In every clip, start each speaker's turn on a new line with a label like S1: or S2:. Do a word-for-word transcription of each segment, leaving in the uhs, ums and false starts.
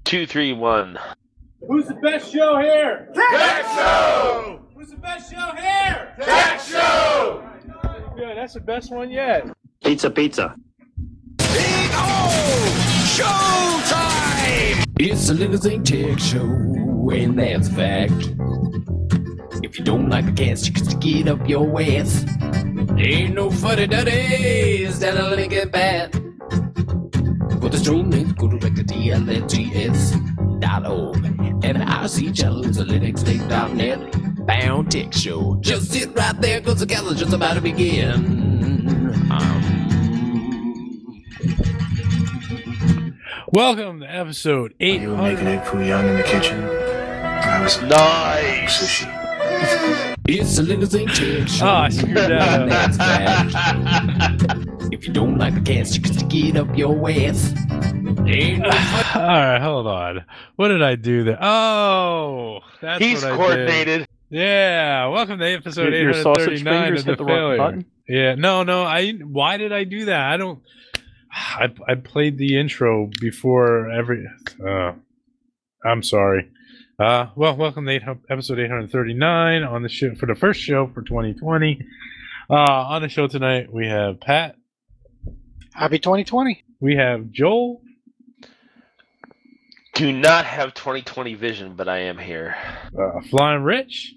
S1: Two, three, one.
S2: Who's the best show here?
S3: Tech Show!
S2: Who's the best show here?
S3: Tech Show!
S2: Good, that's the best one yet.
S4: Pizza, pizza.
S3: Big O! Showtime!
S5: It's a Little Zing Tech Show, and that's a fact. If you don't like the cast, you can stick it up your ass. Ain't no funny duddies down a Lincoln Path. For the stream link, go direct to T L N T S dot org. And I see channels at Linux Link dot net. Bound Tech Show. Just sit right there, cause the cast is just about to begin. Um,
S2: Welcome to episode eight
S6: You were making egg foo young in the kitchen. I was
S1: Nice.
S6: sushi.
S5: It's a Little Zing Tech Show.
S2: Oh, I screwed that up.
S5: and that's fact. If you don't like the cast, you can stick it up your ass. Ain't no fun-
S2: Alright, hold on. What did I do there? Oh, that's
S1: He's
S2: what I
S1: coordinated.
S2: did. Yeah, welcome to episode
S7: Your, your
S2: eight
S7: sausage
S2: thirty-nine
S7: fingers
S2: of the
S7: hit the wrong
S2: failure.
S7: button?
S2: Yeah, no, no. I why did I do that? I don't. I I played the intro before every. Uh, I'm sorry. Uh, well, welcome to eight, episode eight thirty-nine on the show for the first show for twenty twenty. Uh, on the show tonight we have Pat,
S8: Happy twenty twenty.
S2: we have Joel,
S1: Do not have twenty twenty vision, but I am here.
S2: uh, Flying Rich,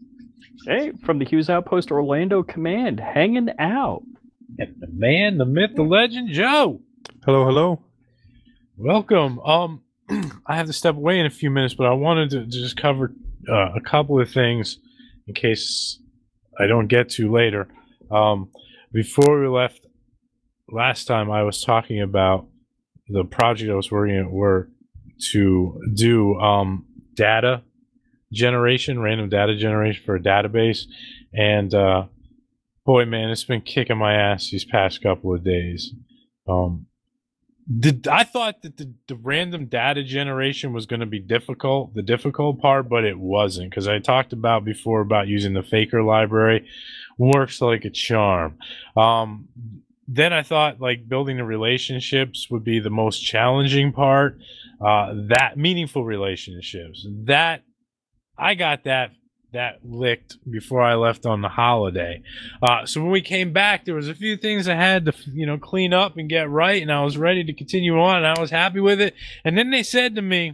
S7: Hey, from the Hughes Outpost Orlando Command, hanging out.
S2: and the man, the myth, the legend, Joe.
S9: Hello, hello.
S2: Welcome. Um, I have to step away in a few minutes, but I wanted to just cover uh, a couple of things in case I don't get to later. Um, before we left last time, I was talking about the project I was working at were to do um, data generation, random data generation for a database, and uh, boy, man, it's been kicking my ass these past couple of days. Um, Did, I thought that the, the random data generation was going to be difficult, the difficult part, but it wasn't, because I talked about before about using the Faker library. Works like a charm. Um, then I thought like building the relationships would be the most challenging part. Uh, that meaningful relationships. That I got that that licked before I left on the holiday. Uh, so when we came back, there was a few things I had to, you know, clean up and get right, and I was ready to continue on, and I was happy with it. And then they said to me,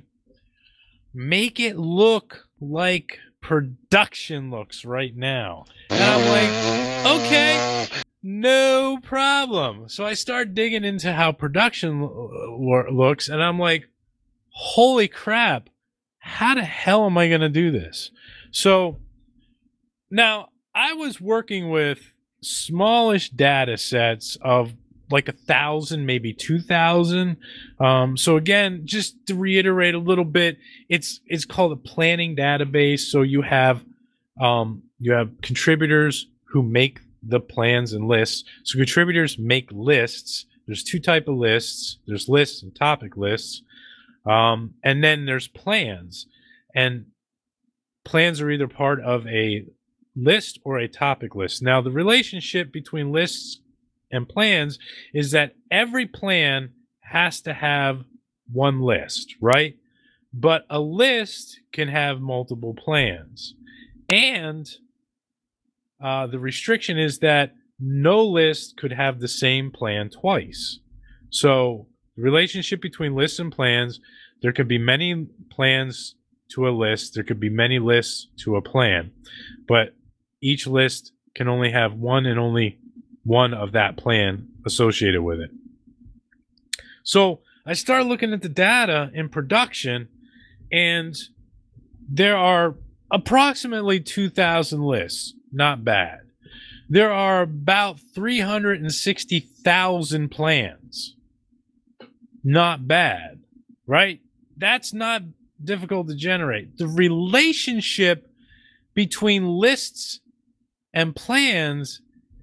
S2: make it look like production looks right now. And I'm like, okay, no problem. So I start digging into how production lo- looks, and I'm like, holy crap, how the hell am I going to do this? So now I was working with smallish data sets of like a thousand, maybe two thousand. Um, so again, just to reiterate a little bit, it's it's called a planning database. So you have um, you have contributors who make the plans and lists. So contributors make lists. There's two type of lists. There's lists and topic lists, um, and then there's plans. And plans are either part of a list or a topic list. Now, the relationship between lists and plans is that every plan has to have one list, right? But a list can have multiple plans. And uh, the restriction is that no list could have the same plan twice. So the relationship between lists and plans, there could be many plans to a list. There could be many lists to a plan, but each list can only have one and only one of that plan associated with it. So I started looking at the data in production, and there are approximately two thousand lists. Not bad. There are about three hundred sixty thousand plans. Not bad, right? That's not difficult to generate. The relationship between lists and plans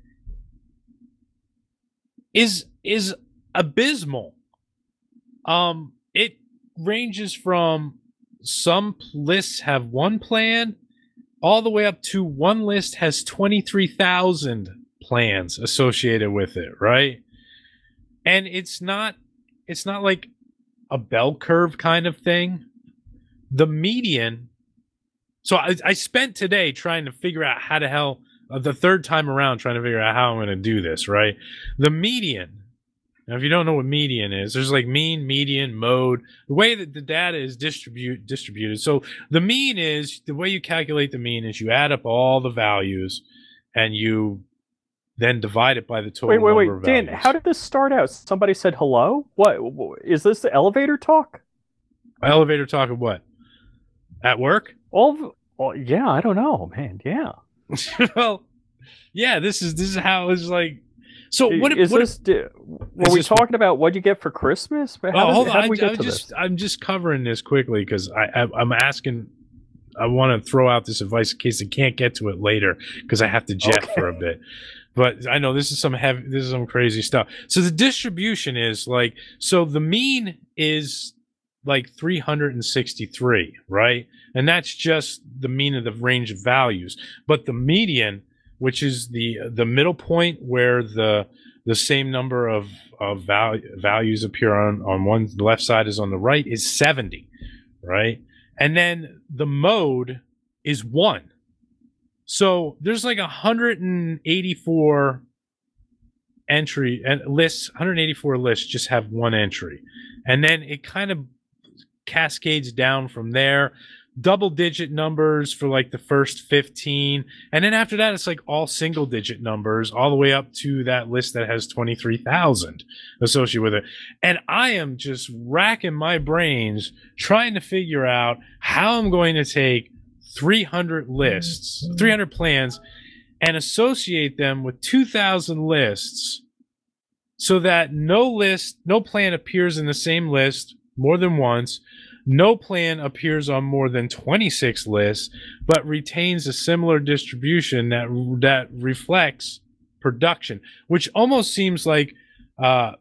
S2: is is abysmal. Um, it ranges from some lists have one plan all the way up to one list has twenty-three thousand plans associated with it, right? And it's not it's not like a bell curve kind of thing. The median. So I, I spent today trying to figure out how the hell, uh, the third time around, trying to figure out how I'm going to do this, right? The median. Now, if you don't know what median is, there's like mean, median, mode, the way that the data is distribute, distributed. So the mean is, the way you calculate the mean is you add up all the values and you then divide it by the total
S7: Wait, wait,
S2: number
S7: wait,
S2: of
S7: Dan,
S2: values.
S7: how did this start out? Somebody said hello? What, wh- is this the elevator talk?
S2: Elevator talk of what? At work?
S7: All of, well, yeah, I don't know, man, yeah.
S2: Well, yeah, this is this is how it's like. So what?
S7: Is
S2: what
S7: this, di- were
S2: is
S7: we
S2: this-
S7: talking about what you get for Christmas? How
S2: Oh,
S7: did,
S2: hold on.
S7: how did we
S2: I,
S7: get
S2: I
S7: to
S2: just
S7: this?
S2: I'm just covering this quickly because I, I I'm asking. I want to throw out this advice in case I can't get to it later because I have to jet
S7: Okay.
S2: for a bit. But I know this is some heavy, this is some crazy stuff. So the distribution is like, so the mean is like three hundred sixty-three, right? And that's just the mean of the range of values. But the median, which is the the middle point where the the same number of of value, values appear on on one the left side is on the right, is seventy, right? And then the mode is one. So there's like one hundred eighty-four entry and lists, one hundred eighty-four lists just have one entry. And then it kind of cascades down from there. Double digit numbers for like the first fifteen. And then after that, it's like all single digit numbers all the way up to that list that has twenty-three thousand associated with it. And I am just racking my brains trying to figure out how I'm going to take three hundred lists, three hundred plans, and associate them with two thousand lists so that no list, no plan appears in the same list more than once. No plan appears on more than twenty-six lists, but retains a similar distribution that that reflects production, which almost seems like uh,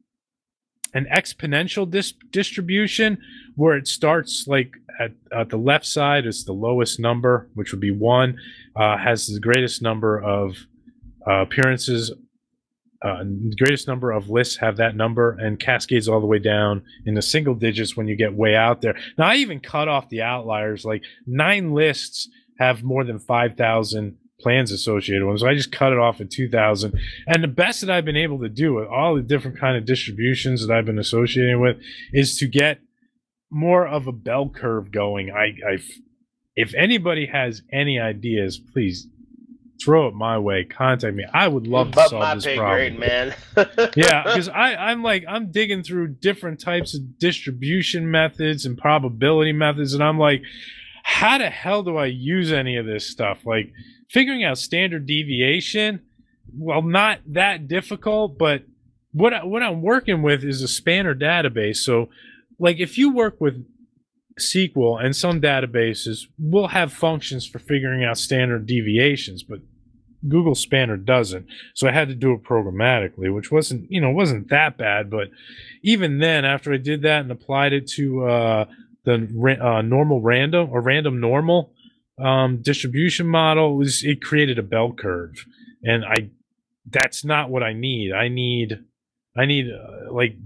S2: an exponential dis- distribution where it starts like at, at the left side is the lowest number, which would be one, uh, has the greatest number of uh, appearances. Uh, the greatest number of lists have that number and cascades all the way down in the single digits when you get way out there. Now, I even cut off the outliers. Like nine lists have more than five thousand plans associated with them. So I just cut it off at two thousand. And the best that I've been able to do with all the different kind of distributions that I've been associating with is to get more of a bell curve going. I, I, if anybody has any ideas, please throw it my way. Contact me. I would love to
S1: Above
S2: solve
S1: my
S2: this
S1: pay
S2: problem.
S1: grade, man.
S2: Yeah, because I I'm like I'm digging through different types of distribution methods and probability methods, and I'm like, how the hell do I use any of this stuff? Like figuring out standard deviation. Well, not that difficult, but what I, what I'm working with is a spanner database. So, like if you work with S Q L and some databases will have functions for figuring out standard deviations, but Google Spanner doesn't. So I had to do it programmatically, which wasn't, you know, wasn't that bad. But even then, after I did that and applied it to uh, the uh, normal random or random normal um, distribution model, it, was, it created a bell curve, and I that's not what I need. I need I need uh, like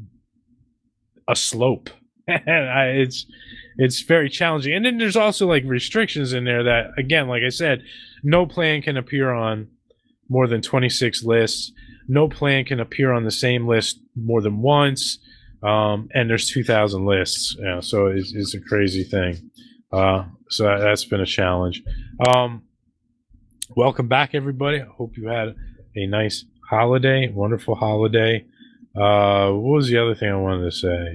S2: a slope. I, it's it's very challenging. And then there's also like restrictions in there that, again, like I said, no plan can appear on more than twenty-six lists. No plan can appear on the same list more than once. Um, and there's two thousand lists. You know, so it's, it's a crazy thing. Uh, so that, that's been a challenge. Um, welcome back, everybody. I hope you had a nice holiday, wonderful holiday. Uh, what was the other thing I wanted to say?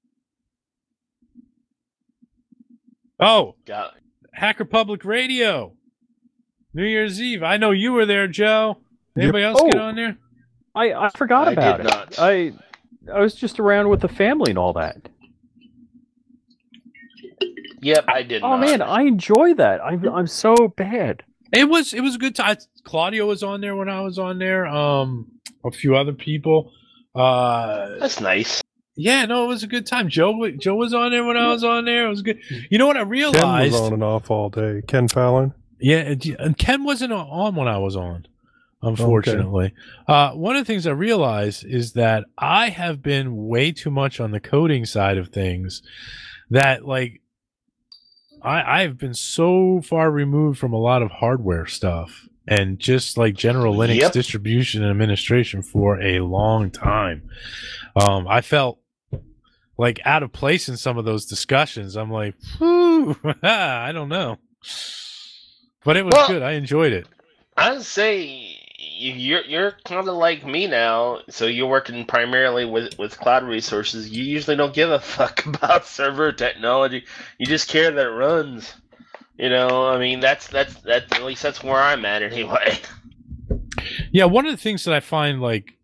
S2: Oh,
S1: Got
S2: Hacker Public Radio, New Year's Eve. I know you were there, Joe. Anybody else
S7: Oh.
S2: get on there?
S7: I, I forgot
S1: I
S7: about
S1: did
S7: it.
S1: not.
S7: I I was just around with the family and all that.
S1: Yep, I did
S7: Oh
S1: not.
S7: man, I enjoy that. I'm I'm so bad.
S2: It was it was a good time. Claudio was on there when I was on there. Um, a few other people. Uh,
S1: That's nice.
S2: yeah, no, it was a good time. Joe Joe was on there when I was on there. It was good. You know what I
S4: Ken
S2: realized?
S4: was on and off all day. Ken Fallon.
S2: Yeah, and Ken wasn't on when I was on. unfortunately. Uh, one of the things I realize is that I have been way too much on the coding side of things that, like, I, I've been so far removed from a lot of hardware stuff and just like general Linux
S1: Yep.
S2: distribution and administration for a long time. Um, I felt like out of place in some of those discussions. I'm like, whew, I don't know. But it was
S1: Well-
S2: good. I enjoyed it.
S1: I would say you're you're kind of like me now. So you're working primarily with with cloud resources. You usually don't give a fuck about server technology. You just care that it runs. You know, I mean, that's that's that's at least that's where I'm at anyway.
S2: Yeah, one of the things that I find like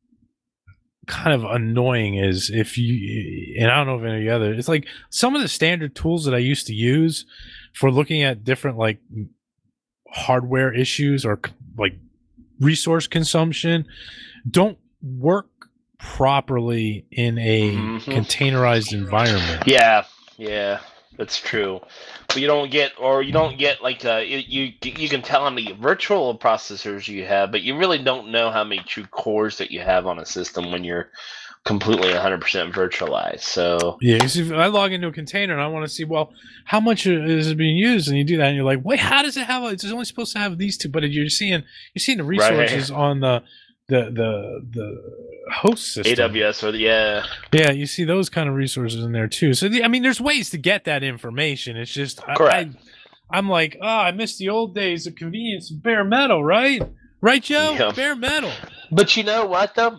S2: kind of annoying is if you, and I don't know if any other, it's like some of the standard tools that I used to use for looking at different like hardware issues or like resource consumption don't work properly in a
S1: Mhm.
S2: containerized environment.
S1: Yeah, yeah, that's true. But you don't get, or you don't get like uh, you you you can tell how many virtual processors you have, but you really don't know how many true cores that you have on a system when you're completely one hundred percent virtualized. So
S2: Yeah, 'cause if I log into a container and I want to see, well, how much is it being used, and you do that, and you're like, wait, how does it have? It's only supposed to have these two, but you're seeing you're seeing the resources on the the the the host system.
S1: A W S or the yeah.
S2: Yeah, you see those kind of resources in there too. So the, I mean, there's ways to get that information. It's just I,
S1: Correct.
S2: I, I'm like, oh, I miss the old days of convenience of bare metal, right? Right, Joe?
S1: Yeah.
S2: Bare metal.
S1: But you know what though?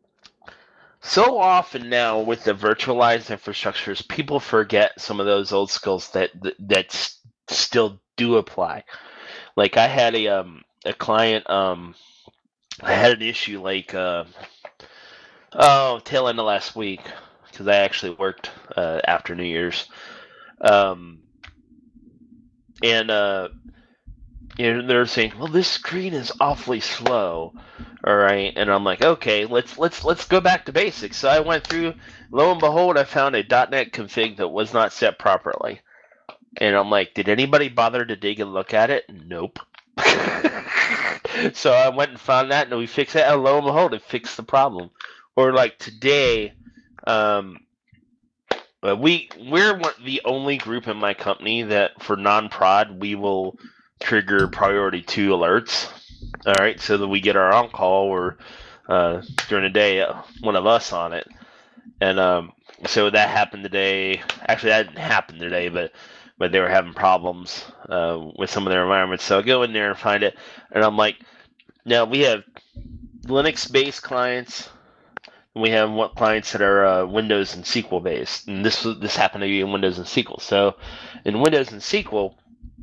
S1: So often now with the virtualized infrastructures, people forget some of those old skills that that, that s- still do apply. Like I had a um a client um I had an issue like uh, oh tail end of last week because I actually worked uh, after New Year's, um and uh you know they're saying, well, this screen is awfully slow. All right, and I'm like, okay, let's let's let's go back to basics. So I went through, lo and behold, I found a .dot net config that was not set properly, and I'm like, did anybody bother to dig and look at it? Nope. So I went and found that, and we fixed it, and lo and behold, it fixed the problem. Or like today, um, uh, we we're one, the only group in my company that for non-prod we will trigger priority two alerts. All right, so that we get our on call or uh, during the day, uh, one of us on it, and um, so that happened today. Actually, that didn't happen today, but but they were having problems uh, with some of their environments. So I go in there and find it, and I'm like, now we have Linux-based clients, and we have what clients that are uh, Windows and S Q L based, and this was- this happened to be in Windows and S Q L. So in Windows and S Q L.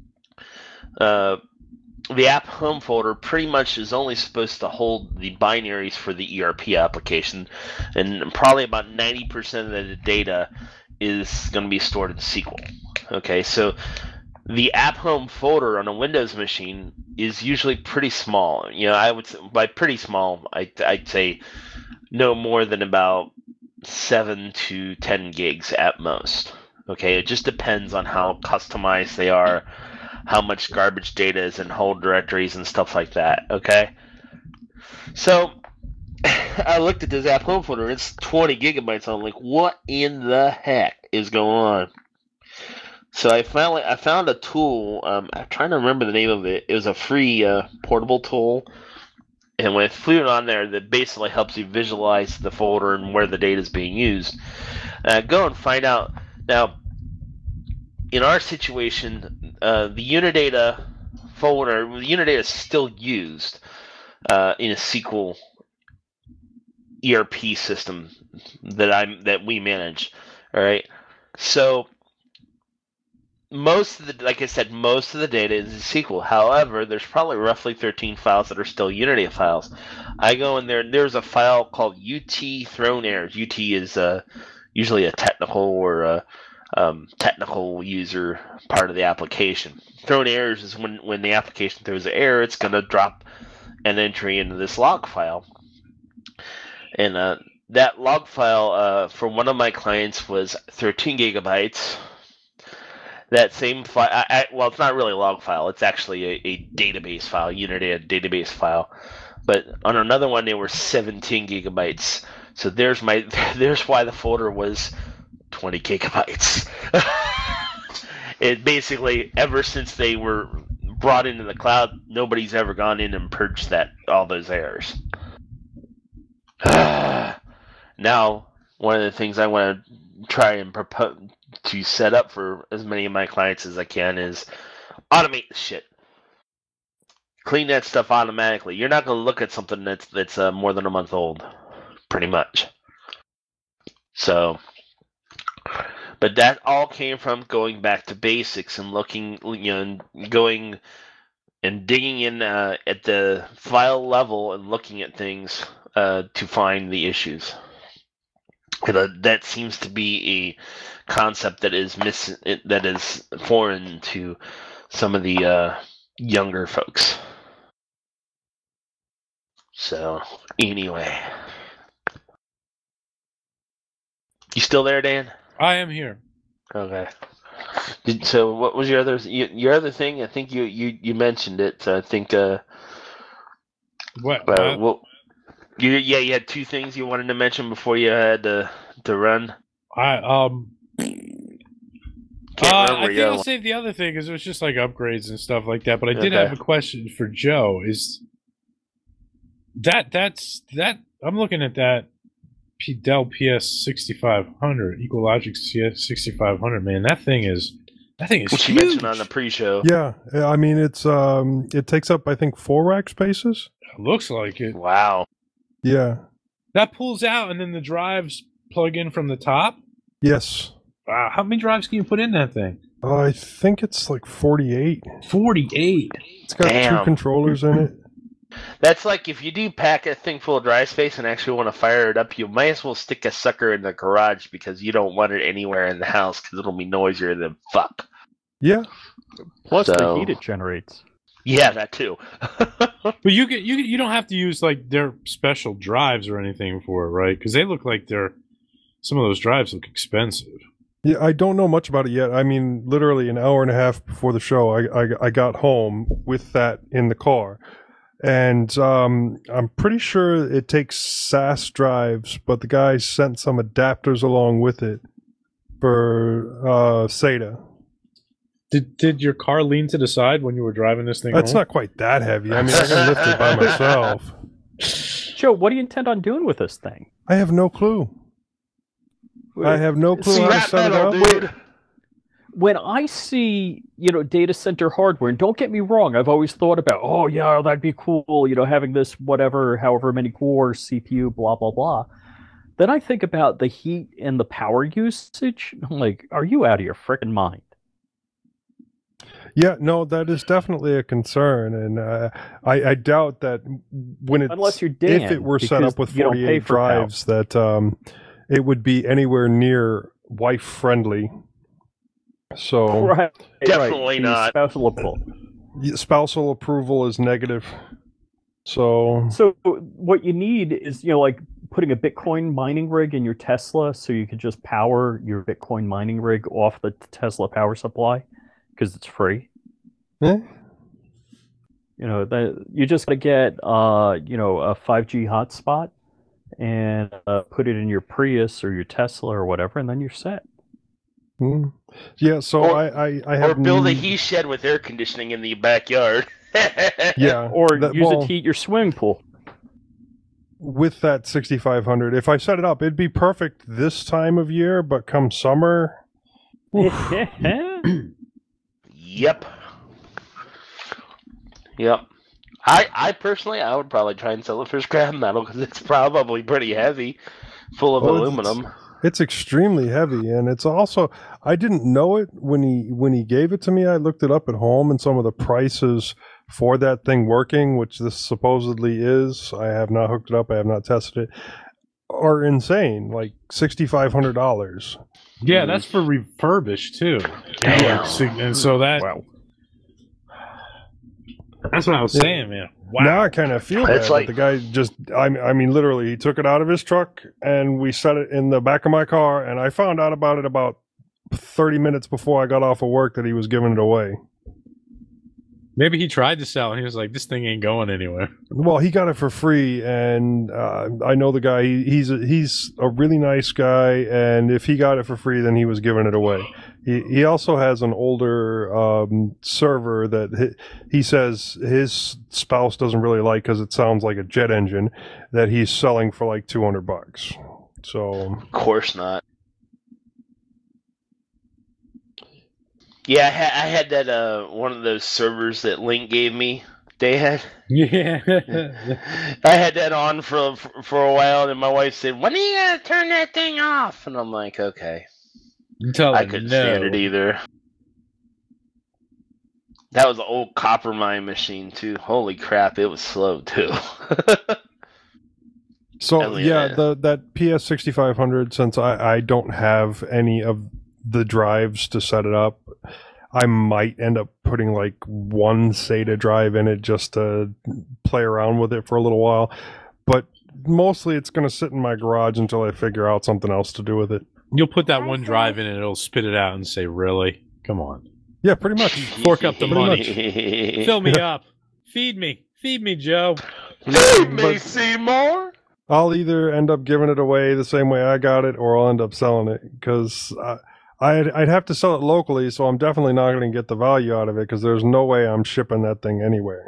S1: Uh, the app home folder pretty much is only supposed to hold the binaries for the E R P application, and probably about ninety percent of the data is going to be stored in S Q L. Okay, so the app home folder on a Windows machine is usually pretty small. You know, I would say, by pretty small, I, I'd say no more than about seven to ten gigs at most. Okay, it just depends on how customized they are, how much garbage data is in whole directories and stuff like that, okay? So, I looked at this app home folder, it's twenty gigabytes. I'm like, what in the heck is going on? So I finally, I found a tool, um, I'm trying to remember the name of it. It was a free uh, portable tool, and when I flew it on there, that basically helps you visualize the folder and where the data is being used. Uh, go and find out. Now, in our situation, uh, the Unidata folder, the Unidata is still used uh, in a S Q L E R P system that I'm that we manage. All right, so most of the, like I said, most of the data is in S Q L. However, there's probably roughly thirteen files that are still Unidata files. I go in there, and there's a file called U T thrown errors. U T is uh, usually a technical or a Um, technical user part of the application. Thrown errors is when, when the application throws an error, it's going to drop an entry into this log file. And uh, that log file uh, for one of my clients was thirteen gigabytes. That same file, I, I, well, it's not really a log file. It's actually a, a database file, Unidata database file. But on another one, they were seventeen gigabytes. So there's my there's why the folder was twenty gigabytes. It basically, ever since they were brought into the cloud, nobody's ever gone in and purged that all those errors. Now, one of the things I want to try and propose to set up for as many of my clients as I can is automate the shit. Clean that stuff automatically. You're not going to look at something that's that's uh, more than a month old, pretty much. So, but that all came from going back to basics and looking, you know, going and digging in uh, at the file level and looking at things uh, to find the issues. Uh, that seems to be a concept that is miss that is foreign to some of the uh, younger folks. So, anyway. You still there, Dan?
S2: I am here.
S1: Okay. Did, so, what was your other your other thing? I think you, you, you mentioned it. I think. Uh,
S2: What?
S1: uh,
S2: what?
S1: well, you yeah, you had two things you wanted to mention before you had to to run.
S2: I um.
S1: Can't
S2: Uh,
S1: remember
S2: I think
S1: the other
S2: I'll
S1: one.
S2: save the other thing because it was just like upgrades and stuff like that. But I did
S1: Okay.
S2: have a question for Joe. Is that that's that? I'm looking at that P- Dell P S sixty-five hundred, EqualLogic C S sixty-five hundred. Man, that thing is that thing is
S1: Which you
S2: huge.
S1: mentioned on the pre-show.
S4: Yeah, I mean it's um it takes up I think four rack spaces.
S2: It looks like it.
S1: Wow.
S4: Yeah.
S2: That pulls out, and then the drives plug in from the top.
S4: Yes.
S2: Wow, how many drives can you put in that thing?
S4: Uh, I think it's like forty-eight.
S2: Forty-eight.
S4: It's got
S1: Damn.
S4: two controllers in it.
S1: That's like if you do pack a thing full of dry space and actually want to fire it up, you might as well stick a sucker in the garage because you don't want it anywhere in the house because it'll be noisier than fuck.
S4: Yeah.
S7: Plus the
S1: So-
S7: heat it generates.
S1: Yeah, that too.
S2: But you get you you don't have to use like their special drives or anything for it, right? Because they look like they're some of those drives look expensive.
S4: Yeah, I don't know much about it yet. I mean, literally an hour and a half before the show, I I, I got home with that in the car. And um, I'm pretty sure it takes S A S drives, but the guy sent some adapters along with it for uh, SATA.
S2: Did did your car lean to the side when you were driving this thing?
S4: That's
S2: home?
S4: not quite that heavy. I mean, I can lift it by myself.
S7: Joe, what do you intend on doing with this thing?
S4: I have no clue. I have no clue
S7: See,
S4: how to
S1: Scrap
S4: set it
S1: metal,
S4: up.
S1: dude.
S7: When I see, you know, data center hardware, and don't get me wrong, I've always thought about, oh yeah, that'd be cool, you know, having this whatever, however many cores, C P U, blah blah blah. Then I think about the heat and the power usage. I'm like, are you out of your freaking mind?
S4: Yeah, no, that is definitely a concern, and uh, I, I doubt that when it's
S7: Unless you're Dan,
S4: if it were set
S7: because
S4: up with
S7: you don't pay
S4: forty-eight
S7: for power.
S4: drives, that um, it would be anywhere near wife friendly. So
S7: Right,
S1: Definitely
S7: right. The
S1: not.
S7: Spousal approval.
S4: spousal approval is negative. So
S7: So what you need is, you know, like putting a Bitcoin mining rig in your Tesla, so you could just power your Bitcoin mining rig off the Tesla power supply because it's free.
S4: eh,
S7: You know, that you just got to get, uh, you know, a five G hotspot and uh, put it in your Prius or your Tesla or whatever, and then you're set.
S4: hmm. yeah. So
S1: Or-
S4: I I, I
S1: Or
S4: have
S1: build a
S4: n-
S1: he shed with air conditioning in the backyard.
S4: yeah,
S7: Or
S4: that-
S7: use
S4: well,
S7: it to heat your swimming pool.
S4: with that sixty-five hundred. If I set it up, it'd be perfect this time of year, but come summer, oof.
S1: Yep. Yep. I I personally I would probably try and sell it for scrap metal because it's probably pretty heavy, full of
S4: Oh, it's-
S1: aluminum.
S4: It's extremely heavy, and it's also I didn't know it when he when he gave it to me. I looked it up at home, and some of the prices for that thing working, which this supposedly is, I have not hooked it up, I have not tested it, are insane. Like sixty five hundred dollars.
S2: Yeah, that's for refurbished too.
S1: Damn.
S2: Like, sig- and so that
S7: Wow.
S2: that's what I was
S4: Yeah.
S2: saying, man. Wow.
S4: Now I kind of feel
S1: It's
S4: bad.
S1: like-
S4: that the guy just, I, I mean, literally, he took it out of his truck and we set it in the back of my car, and I found out about it about thirty minutes before I got off of work that he was giving it away.
S2: Maybe he tried to sell and he was like, this thing ain't going anywhere.
S4: Well, he got it for free, and uh, I know the guy. He, he's a, he's a really nice guy, and if he got it for free, then he was giving it away. He he also has an older um, server that he, he says his spouse doesn't really like because it sounds like a jet engine that he's selling for like two hundred bucks. So
S1: Of course not. Yeah, I, ha- I had that uh one of those servers that Link gave me. They had
S2: Yeah.
S1: I had that on for for a while, and my wife said, "When are you gonna turn that thing off?" And I'm like, "Okay."
S2: Tell
S1: I
S2: him
S1: couldn't
S2: no.
S1: stand it either. That was an old copper mine machine too. Holy crap, it was slow too.
S4: So
S1: Hell
S4: yeah,
S1: yeah.
S4: the that P S sixty-five hundred. Since I, I don't have any of the drives to set it up, I might end up putting like one SATA drive in it just to play around with it for a little while. But mostly, it's going to sit in my garage until I figure out something else to do with it.
S2: You'll put that one drive in and it'll spit it out and say, really? Come on.
S4: Yeah, pretty much.
S2: Fork up the
S4: Pretty
S2: money. Fill me up. Feed me. Feed me, Joe.
S1: Feed me,
S4: But-
S1: Seymour.
S4: I'll either end up giving it away the same way I got it, or I'll end up selling it because uh, I'd, I'd have to sell it locally. So I'm definitely not going to get the value out of it because there's no way I'm shipping that thing anywhere.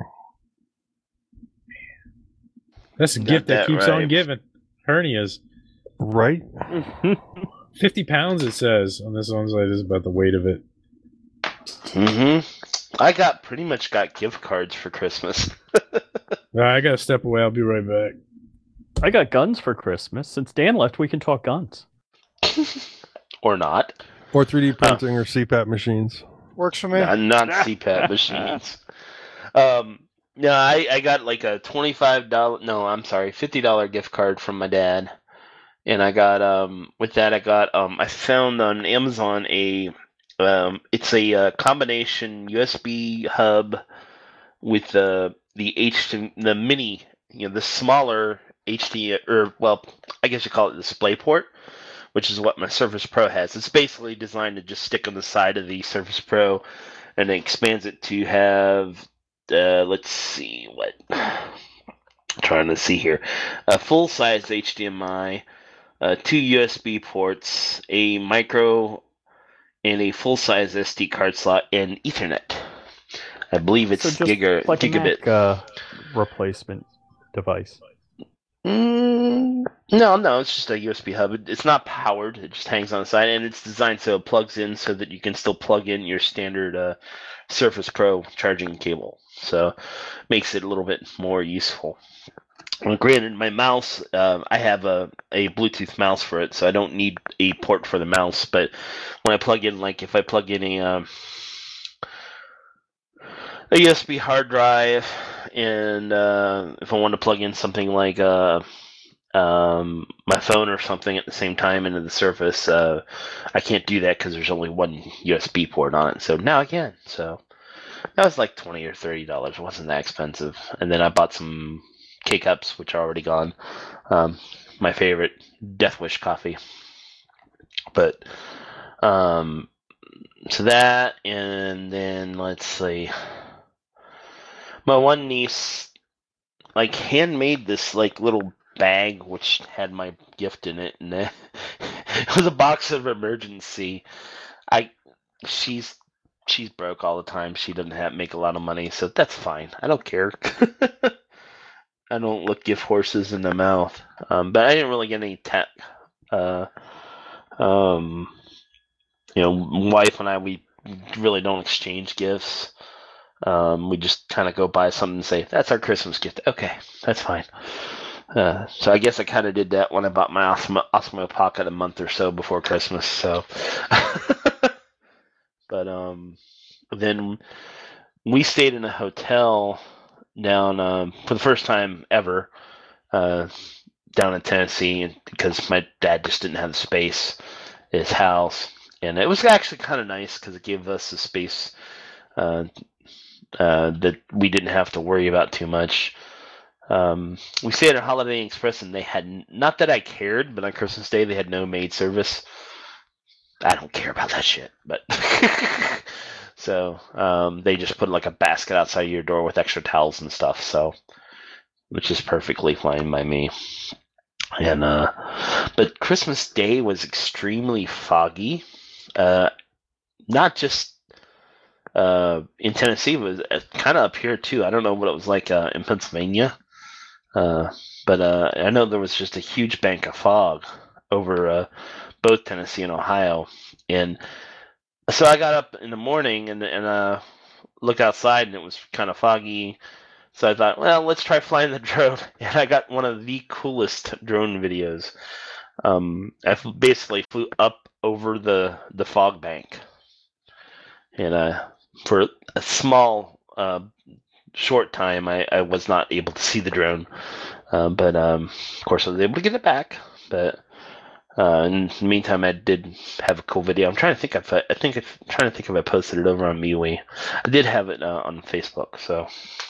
S2: That's a
S1: Got
S2: gift that,
S1: that
S2: keeps
S1: right.
S2: on giving. Hernias.
S4: Right?
S2: fifty pounds, it says on this one side. Is about the weight of it.
S1: Mm-hmm. I got pretty much got gift cards for Christmas.
S2: All right, I got to step away. I'll be right back.
S7: I got guns for Christmas. Since Dan left, we can talk guns.
S1: Or not.
S4: Or three D printing or C PAP machines.
S8: Works for me.
S1: Not, not C PAP machines. Um, no, I, I got like a twenty-five dollars, no, I'm sorry, fifty dollars gift card from my dad. And I got, um, with that, I got, um, I found on Amazon a, um, it's a uh, combination U S B hub with the, the H, the mini, you know, the smaller H D, or, well, I guess you call it display port, which is what my Surface Pro has. It's basically designed to just stick on the side of the Surface Pro, and it expands it to have, uh, let's see, what, I'm trying to see here, a full-size H D M I, uh, two U S B ports, a micro, and a full-size S D card slot, and Ethernet. I believe it's
S7: So just
S1: giga,
S7: like a
S1: gigabit.
S7: Mac, uh, replacement device.
S1: Mm, no, no, it's just a U S B hub. It- It's not powered. It just hangs on the side, and it's designed so it plugs in so that you can still plug in your standard uh, Surface Pro charging cable. So makes it a little bit more useful. Well, granted, my mouse, uh, I have a, a Bluetooth mouse for it, so I don't need a port for the mouse. But when I plug in, like if I plug in a um, a U S B hard drive, and uh, if I want to plug in something like uh, um, my phone or something at the same time into the Surface, uh, I can't do that because there's only one U S B port on it. So now I can. So that was like twenty or thirty dollars. It wasn't that expensive. And then I bought some K cups, which are already gone. Um, my favorite, Death Wish coffee. But um, so that, and then let's see. My one niece, like, handmade this like little bag which had my gift in it, and it was a box of Emergency. I, she's she's broke all the time. She doesn't have make a lot of money, so that's fine. I don't care. I don't look gift horses in the mouth. Um, but I didn't really get any tech. Uh, um, you know, wife and I, we really don't exchange gifts. Um, we just kind of go buy something and say, that's our Christmas gift. Okay, that's fine. Uh, so I guess I kind of did that when I bought my Osmo, Osmo Pocket a month or so before Christmas. So, but um, then we stayed in a hotel down um, for the first time ever uh, down in Tennessee because my dad just didn't have the space in his house, and it was actually kind of nice because it gave us the space uh, uh, that we didn't have to worry about too much. Um, we stayed at Holiday Inn Express, and they had, not that I cared, but on Christmas Day they had no maid service. I don't care about that shit, but So um, they just put like a basket outside your door with extra towels and stuff. So, which is perfectly fine by me. And uh, but Christmas Day was extremely foggy. Uh, not just uh, in Tennessee, but it was kind of up here too. I don't know what it was like uh, in Pennsylvania, uh, but uh, I know there was just a huge bank of fog over uh, both Tennessee and Ohio. And so I got up in the morning and and uh, looked outside, and it was kind of foggy. So I thought, well, let's try flying the drone, and I got one of the coolest drone videos. Um, I basically flew up over the the fog bank, and uh, for a small, uh, short time, I, I was not able to see the drone, uh, but um, of course I was able to get it back. But uh, in the meantime, I did have a cool video. I'm trying to think if I, I think if, I'm trying to think if I posted it over on MeWe. I did have it uh, on Facebook, so.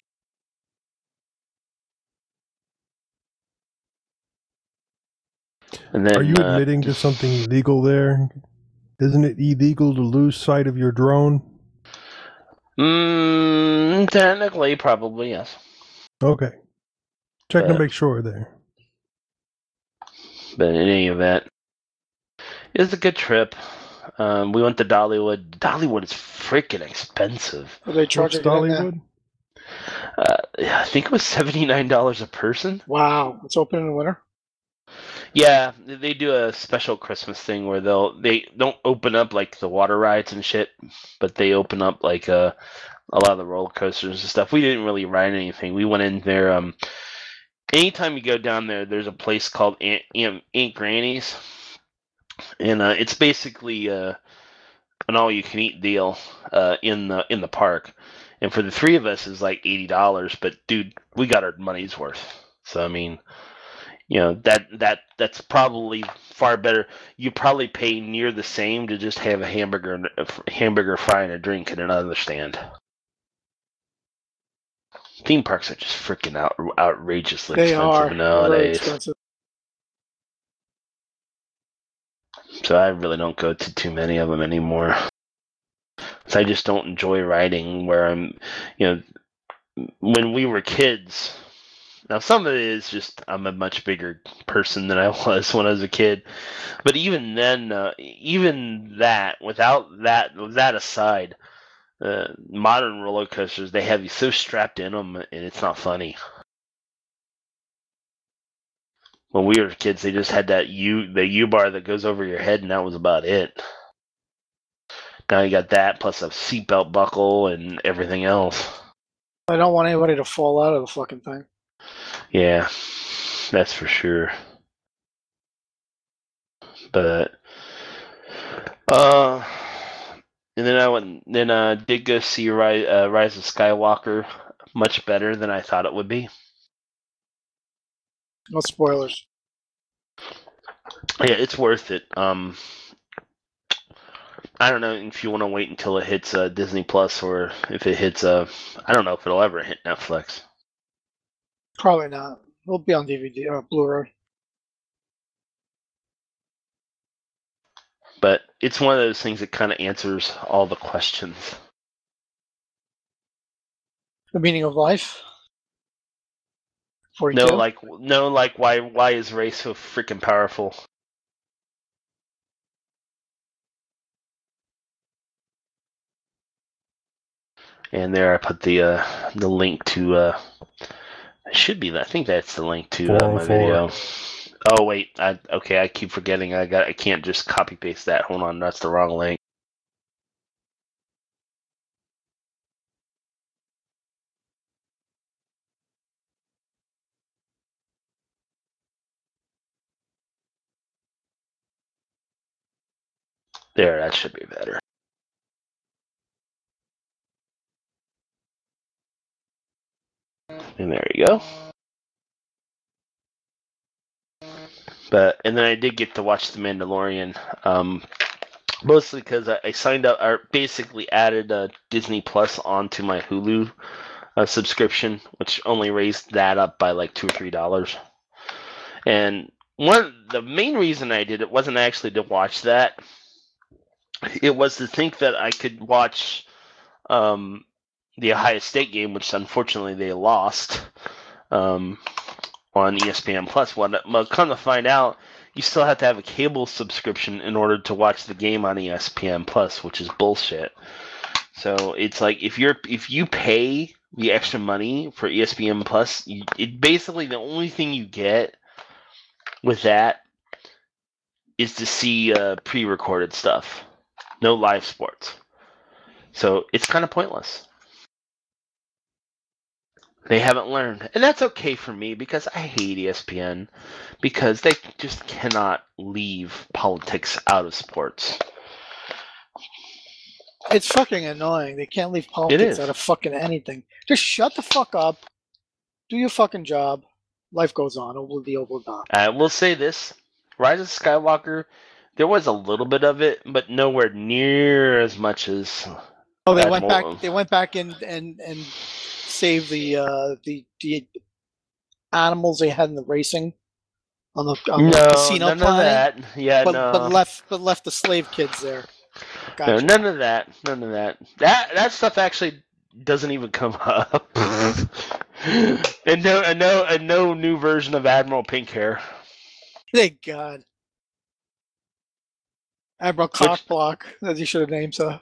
S1: And then,
S4: Are you
S1: uh,
S4: admitting to something illegal there? Isn't it illegal to lose sight of your drone?
S1: Mm, technically, probably yes.
S4: Okay. Check
S1: Uh,
S4: to make sure there.
S1: But in any event, it was a good trip. Um, we went to Dollywood. Dollywood is freaking expensive.
S8: What are they charging
S4: What's
S8: you now?
S4: Dollywood?
S1: Uh, yeah, I think it was seventy-nine dollars a person.
S8: Wow, it's open in the winter.
S1: Yeah, they do a special Christmas thing where they'll they don't open up like the water rides and shit, but they open up like uh, a lot of the roller coasters and stuff. We didn't really ride anything. We went in there. Um, anytime you go down there, there's a place called Aunt, Aunt, Aunt Granny's, and uh, it's basically uh, an all-you-can-eat deal uh, in the in the park. And for the three of us, is like eighty dollars. But dude, we got our money's worth. So I mean. You know, that that that's probably far better. You probably pay near the same to just have a hamburger, a hamburger fry, and a drink at another stand. Theme parks are just freaking out, outrageously
S8: They
S1: expensive
S8: are very
S1: nowadays.
S8: expensive.
S1: So I really don't go to too many of them anymore. So I just don't enjoy riding where I'm, you know, when we were kids. Now, some of it is just I'm a much bigger person than I was when I was a kid. But even then, uh, even that, without that, that aside, uh, modern roller coasters, they have you so strapped in them, and it's not funny. When we were kids, they just had that U, the U-bar that goes over your head, and that was about it. Now you got that, plus a seatbelt buckle and everything else.
S8: I don't want anybody to fall out of the fucking thing.
S1: Yeah, that's for sure. But uh, and then I went, then uh, did go see Rise, uh, Rise of Skywalker, much better than I thought it would be.
S8: No spoilers.
S1: Yeah, it's worth it. Um, I don't know if you want to wait until it hits uh, Disney Plus or if it hits. Uh, I don't know if it'll ever hit Netflix.
S8: Probably not. It'll be on D V D or Blu-ray.
S1: But it's one of those things that kind of answers all the questions.
S8: The meaning of life.
S1: No,
S8: forty-two?
S1: like no, like why? Why is Rey so freaking powerful? And there, I put the uh, the link to. Uh, it should be that. I think that's the link to uh, my video. Oh wait, I okay. I keep forgetting. I got. I can't just copy paste that. Hold on, that's the wrong link. There, that should be better. And there you go. But and then I did get to watch The Mandalorian, um, mostly because I, I signed up, or basically added uh, Disney Plus onto my Hulu uh, subscription, which only raised that up by like two or three dollars. And one, the main reason I did it wasn't actually to watch that. It was to think that I could watch um, the Ohio State game, which unfortunately they lost um, on E S P N Plus. Well, well, come to find out, you still have to have a cable subscription in order to watch the game on E S P N Plus, which is bullshit. So it's like if you're if you pay the extra money for E S P N Plus, you, it basically the only thing you get with that is to see uh, pre-recorded stuff, no live sports. So it's kind of pointless. They haven't learned, and that's okay for me because I hate E S P N because they just cannot leave politics out of sports.
S8: It's fucking annoying. They can't leave
S1: It
S8: politics
S1: is.
S8: out of fucking anything. Just shut the fuck up. Do your fucking job. Life goes on. It will be over done.
S1: I will say this: Rise of Skywalker, there was a little bit of it, but nowhere near as much as.
S8: Oh, they
S1: Bad
S8: went
S1: mo-
S8: back. They went back and and and saved the uh, the the animals they had in the racing on the, on the
S1: No,
S8: casino
S1: none of
S8: planet,
S1: that. Yeah,
S8: but
S1: no.
S8: but left but left the slave kids there.
S1: No,
S8: Gotcha.
S1: none of that. None of that. That that stuff actually doesn't even come up. and no, and no, and no new version of Admiral Pinkhair.
S8: Thank God. Admiral Cockblock, as you should have named so.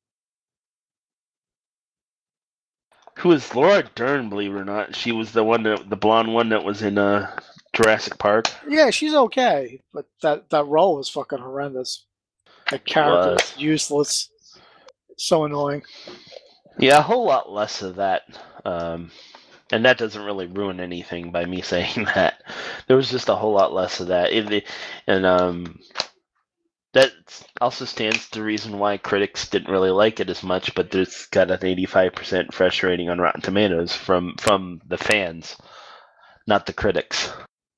S1: Who is Laura Dern? Believe it or not, she was the one that the blonde one that was in uh, Jurassic Park.
S8: Yeah, she's okay, but that, that role was fucking horrendous. That character
S1: Was.
S8: was useless. So annoying.
S1: Yeah, a whole lot less of that. Um, and that doesn't really ruin anything by me saying that. There was just a whole lot less of that. It, and um, that also stands to the reason why critics didn't really like it as much, but it's got an eighty-five percent fresh rating on Rotten Tomatoes from, from the fans, not the critics.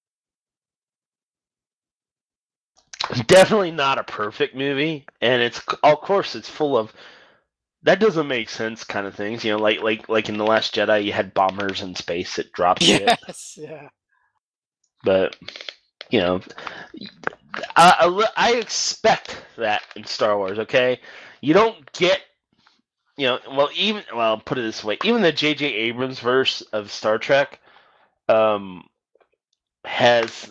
S1: Definitely not a perfect movie, and it's of course it's full of that doesn't make sense kind of things. You know, like like like in The Last Jedi, you had bombers in space that dropped shit.
S8: Yes, yeah.
S1: But you know, I, I I expect that in Star Wars. Okay, you don't get you know well even well I'll put it this way, even the J J Abrams verse of Star Trek um has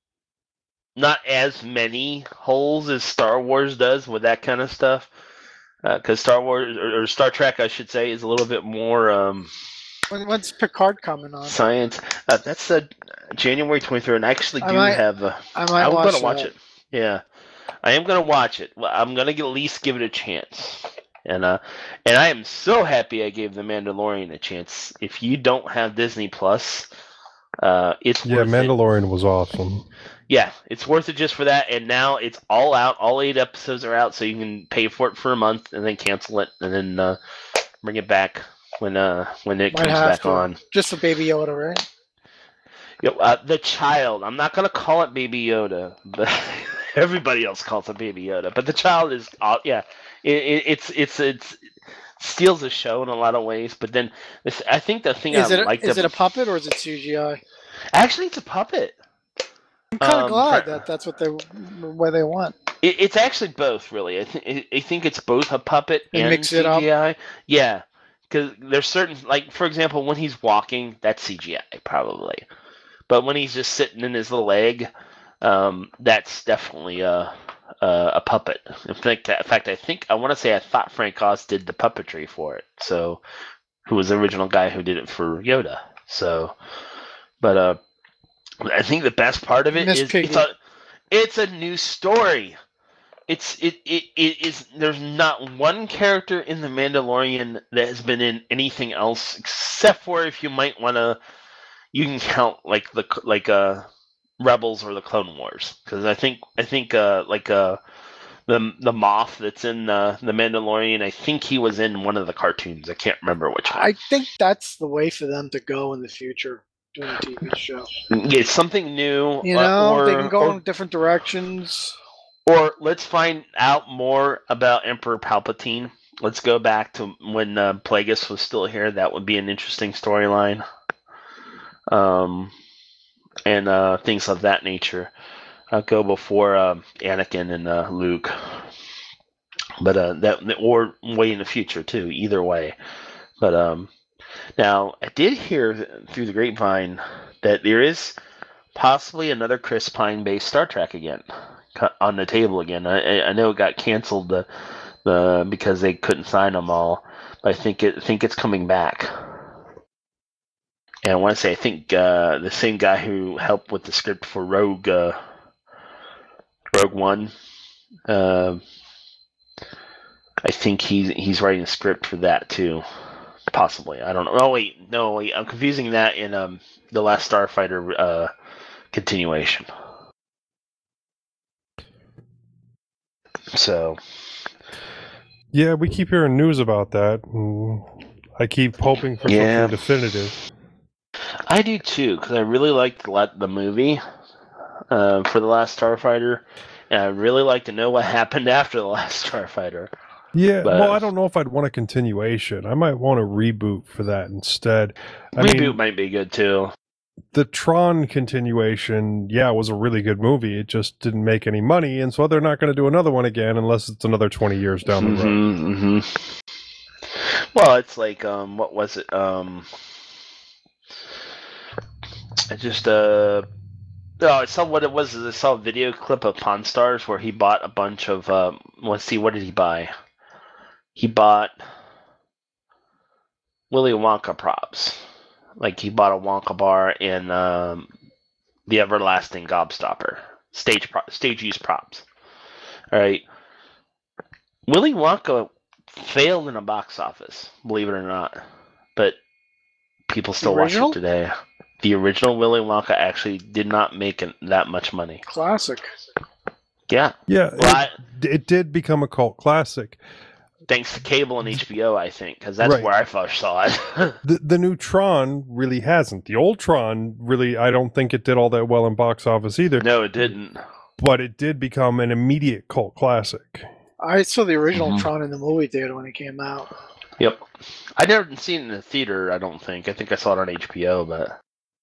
S1: not as many holes as Star Wars does with that kind of stuff. Because uh, Star Wars or, or Star Trek, I should say, is a little bit more um,
S8: When, when's Picard coming on?
S1: science. Uh, that's uh, January twenty-third, and I actually do
S8: I might,
S1: have. Uh,
S8: I might
S1: I'm
S8: watch
S1: gonna watch
S8: that.
S1: it. Yeah, I am gonna watch it. Well, I'm gonna at least give it a chance. And uh, and I am so happy I gave The Mandalorian a chance. If you don't have Disney Plus, uh, it's
S4: Yeah,
S1: worth it.
S4: Mandalorian was awesome.
S1: Yeah, it's worth it just for that. And now it's all out. All eight episodes are out, so you can pay for it for a month and then cancel it, and then uh, bring it back when uh when it
S8: Might
S1: comes
S8: have
S1: back
S8: to.
S1: on.
S8: Just a Baby Yoda, right?
S1: Yo, uh, the child. I'm not gonna call it Baby Yoda, but everybody else calls it Baby Yoda. But the child is, uh, yeah, it, it, it's it's it's steals the show in a lot of ways. But then this, I think the thing
S8: Is
S1: I
S8: it
S1: liked
S8: is it
S1: ab-
S8: a puppet or is it C G I?
S1: actually it's a puppet.
S8: I'm kind of
S1: Um,
S8: glad
S1: per-
S8: that that's what they where they went.
S1: It, it's actually both, really. I, th- I think it's both a puppet
S8: They
S1: and
S8: mix it up.
S1: C G I. Yeah, because there's certain, like for example, when he's walking, that's C G I probably, but when he's just sitting in his little egg, um, that's definitely a a, a puppet. In fact, in fact, I think I want to say I thought Frank Oz did the puppetry for it. So, who was the original guy who did it for Yoda? So, but uh. I think the best part of it
S8: Miss
S1: is
S8: Piggy.
S1: it's a it's a new story. It's it, it it is there's not one character in the Mandalorian that has been in anything else except for if you might want to you can count like the like uh Rebels or the Clone Wars, because I think I think uh like uh the the Moff that's in uh, the Mandalorian, I think he was in one of the cartoons. I can't remember which one.
S8: I think that's the way for them to go in the future doing a T V show.
S1: Yeah, something new.
S8: You
S1: uh,
S8: know,
S1: or,
S8: they can go
S1: or,
S8: in different directions.
S1: Or let's find out more about Emperor Palpatine. Let's go back to when uh, Plagueis was still here. That would be an interesting storyline. Um, and uh, things of that nature. Uh, go before uh, Anakin and uh, Luke. But uh, that or way in the future too. Either way, but um, now I did hear through the grapevine that there is possibly another Chris Pine based Star Trek again on the table again. I, I know it got canceled the, the because they couldn't sign them all, but I think it I think it's coming back. And I want to say I think uh, the same guy who helped with the script for Rogue uh, Rogue One. Uh, I think he's he's writing a script for that too, possibly. I don't know. Oh wait, no, wait, I'm confusing that in um the Last Starfighter uh, continuation. So,
S4: Yeah, we keep hearing news about that. And I keep hoping for
S1: Yeah.
S4: something definitive.
S1: I do too because I really liked the, the movie uh, for the Last Starfighter, and I really like to know what happened after the Last Starfighter.
S4: Yeah,
S1: But-
S4: well, I don't know if I'd want a continuation. I might want a reboot for that instead. I
S1: Reboot
S4: mean,
S1: might be good too.
S4: the Tron continuation, yeah, was a really good movie. It just didn't make any money, and so they're not going to do another one again unless it's another twenty years down the road.
S1: hmm hmm Well, it's like um, what was it? Um, I just uh, oh, I saw what it was. Is I saw a video clip of Pawn Stars where he bought a bunch of. Um, let's see, what did he buy? He bought Willy Wonka props. Like he bought a Wonka bar and um, the Everlasting Gobstopper stage pro- stage use props. All right, Willy Wonka failed in a box office, believe it or not, but people still watch
S8: original?
S1: it today. The original Willy Wonka actually did not make it that much money.
S8: Classic.
S1: Yeah,
S4: Yeah,
S1: well, I,
S4: it, it did become a cult classic.
S1: thanks to cable and H B O, I think, because that's
S4: Right.
S1: where I first saw it.
S4: The the new Tron really hasn't. The old Tron really, I don't think it did all that well in box office either.
S1: No, it didn't.
S4: But it did become an immediate cult classic.
S8: I saw the original
S1: Mhm.
S8: Tron in the movie theater when it came out.
S1: Yep. I never seen it in the theater, I don't think. I think I saw it on H B O, but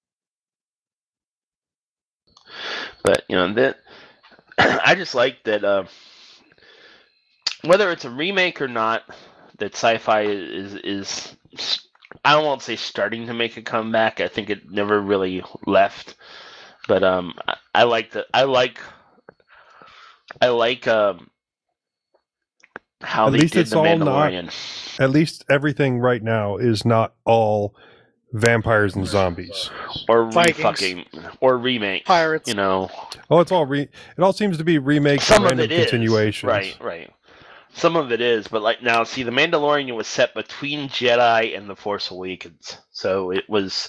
S1: but you know that I just like that uh, whether it's a remake or not, that sci-fi is is I won't say starting to make a comeback. I think it never really left, but um, I, I like the I like I like um how
S4: At
S1: they
S4: least
S1: did
S4: it's
S1: the
S4: all not-
S1: Mandalorian.
S4: At least everything right now is not all vampires and zombies.
S1: Or re
S8: Vikings.
S1: fucking or remake.
S8: Pirates.
S1: You know,
S4: Oh, it's all re. It all seems to be remakes
S1: some
S4: and
S1: of
S4: random
S1: it is
S4: continuations.
S1: right, right. Some of it is, but like now, see, the Mandalorian was set between Jedi and the Force Awakens, so it was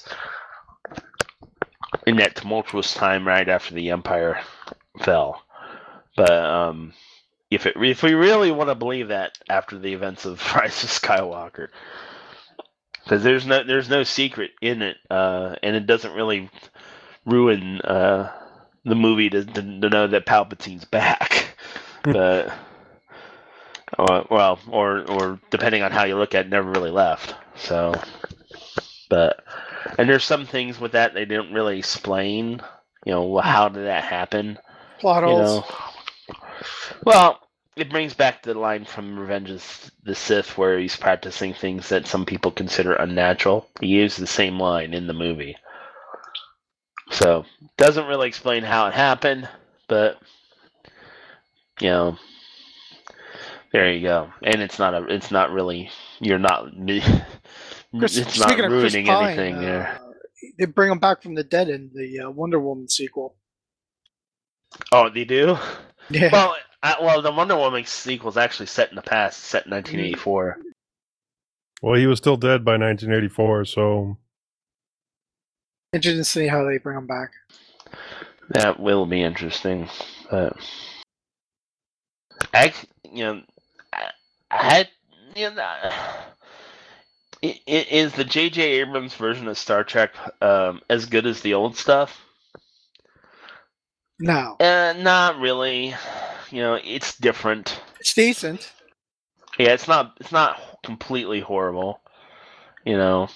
S1: in that tumultuous time right after the Empire fell. But um, if it if we really want to believe that after the events of Rise of Skywalker, because there's no there's no secret in it, uh, and it doesn't really ruin uh, the movie to, to, to know that Palpatine's back. But or, well, or or depending on how you look at it, never really left. So, but and there's some things with that they didn't really explain. You know, how did that happen?
S8: Plot
S1: You
S8: holes.
S1: know, well, it brings back the line from Revenge of the Sith where he's practicing things that some people consider unnatural. He used the same line in the movie. So, doesn't really explain how it happened, but, you know, there you go. And it's not a, it's not really, you're not,
S8: Chris,
S1: it's not
S8: speaking of Chris
S1: ruining
S8: Pine,
S1: anything
S8: uh,
S1: there.
S8: they bring him back from the dead in the uh, Wonder Woman sequel.
S1: Oh, they do?
S8: Yeah.
S1: Well, I, well, the Wonder Woman sequel is actually set in the past, set in nineteen eighty-four.
S4: Well, he was still dead by nineteen eighty-four, so
S8: Interesting to see how they bring him back.
S1: That will be interesting. But I, you know, I, I had, you know, it, it, is the J J Abrams version of Star Trek um, as good as the old stuff?
S8: No,
S1: Uh, not really. You know, it's different.
S8: it's decent.
S1: Yeah, it's not. It's not completely horrible. You know,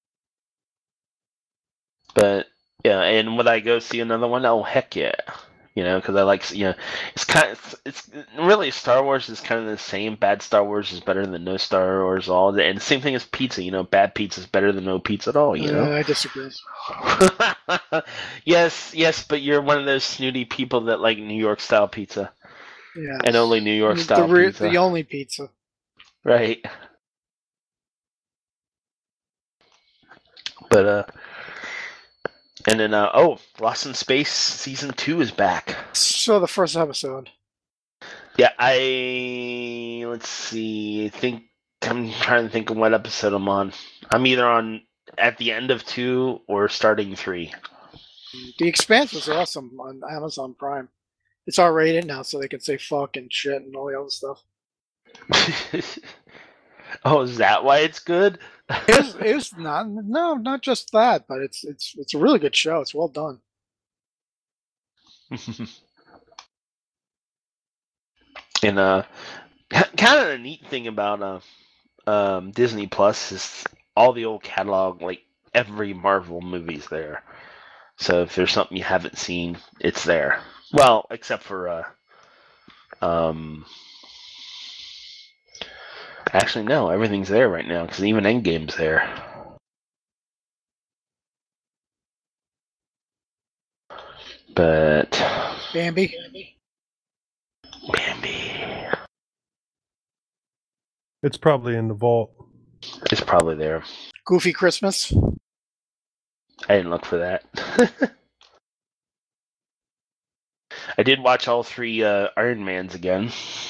S1: but yeah. And would I go see another one? Oh, heck yeah! You know, because I like you know, it's kind of it's, it's really Star Wars is kind of the same. Bad Star Wars is better than no Star Wars. All and the same thing as pizza. You know, bad pizza is better than no pizza at all. You
S8: Uh,
S1: know.
S8: I disagree.
S1: yes, yes, but you're one of those snooty people that like New York style pizza
S8: Yeah.
S1: and only New York
S8: the,
S1: style
S8: re-
S1: pizza.
S8: the only pizza.
S1: Right. But uh and then uh oh, Lost in Space season two is back.
S8: So the first episode.
S1: Yeah, I let's see. I think I'm trying to think of what episode I'm on. I'm either on at the end of two or starting three.
S8: The Expanse was awesome on Amazon Prime. It's R rated now, so they can say fuck and shit and all the other stuff.
S1: Oh, is that why it's good?
S8: It was, it was not no, not just that, but it's it's it's a really good show. It's well done.
S1: And uh, kind of a neat thing about uh, um, Disney Plus is all the old catalog, like every Marvel movie's there. So if there's something you haven't seen, it's there. Well, except for uh, um, actually no, everything's there right now because even Endgame's there. But
S8: Bambi.
S1: Bambi,
S4: It's probably in the vault.
S1: it's probably there.
S8: Goofy Christmas.
S1: I didn't look for that. I did watch all three uh, Iron Mans again.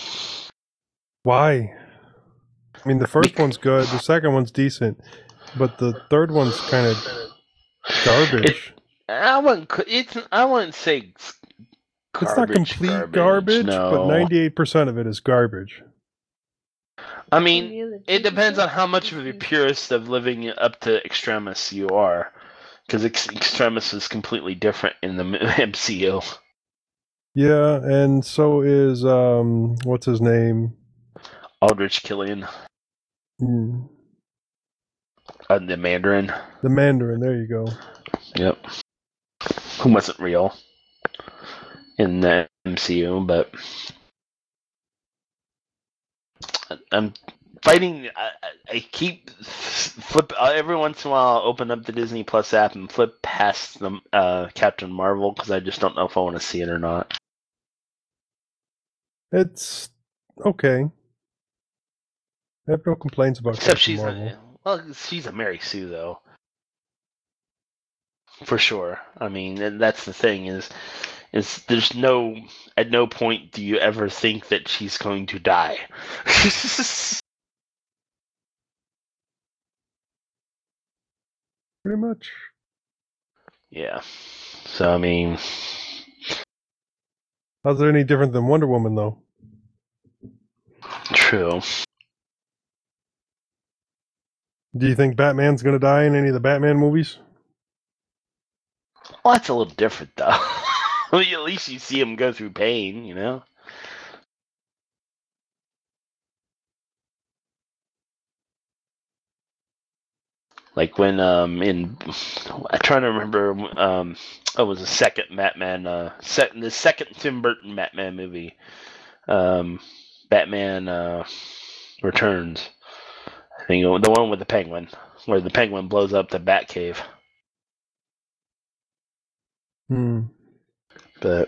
S4: Why? I mean, the first one's good, the second one's decent, but the third one's kind of garbage.
S1: I wouldn't. It's. I wouldn't say it's,
S4: It's not
S1: garbage,
S4: complete garbage,
S1: no.
S4: but ninety-eight percent of it is garbage.
S1: I mean, it depends on how much of a purist of living up to Extremis you are, because Ex- Extremis is completely different in the M C U.
S4: Yeah, and so is, um, what's his name?
S1: Aldrich Killian,
S4: Mm,
S1: uh, the Mandarin.
S4: the Mandarin, there you go.
S1: Yep. Who wasn't real in the M C U, but I'm fighting. I, I keep flip every once in a while. I'll open up the Disney Plus app and flip past the uh, Captain Marvel because I just don't know if I want to see it or not.
S4: It's okay. I have no complaints about
S1: Except
S4: Captain
S1: she's
S4: Marvel.
S1: a, well, she's a Mary Sue though, for sure. I mean, and that's the thing is, is there's no at no point do you ever think that she's going to die.
S4: Pretty much.
S1: Yeah. So I mean,
S4: How's it any different than Wonder Woman, though?
S1: true.
S4: Do you think Batman's going to die in any of the Batman movies?
S1: Well, that's a little different though. I mean, at least you see him go through pain, you know. Like when um in I'm trying to remember um oh, it was the second Batman uh second the second Tim Burton Batman movie, um Batman uh Returns. I think the one with the penguin where the penguin blows up the Batcave.
S4: Hmm.
S1: But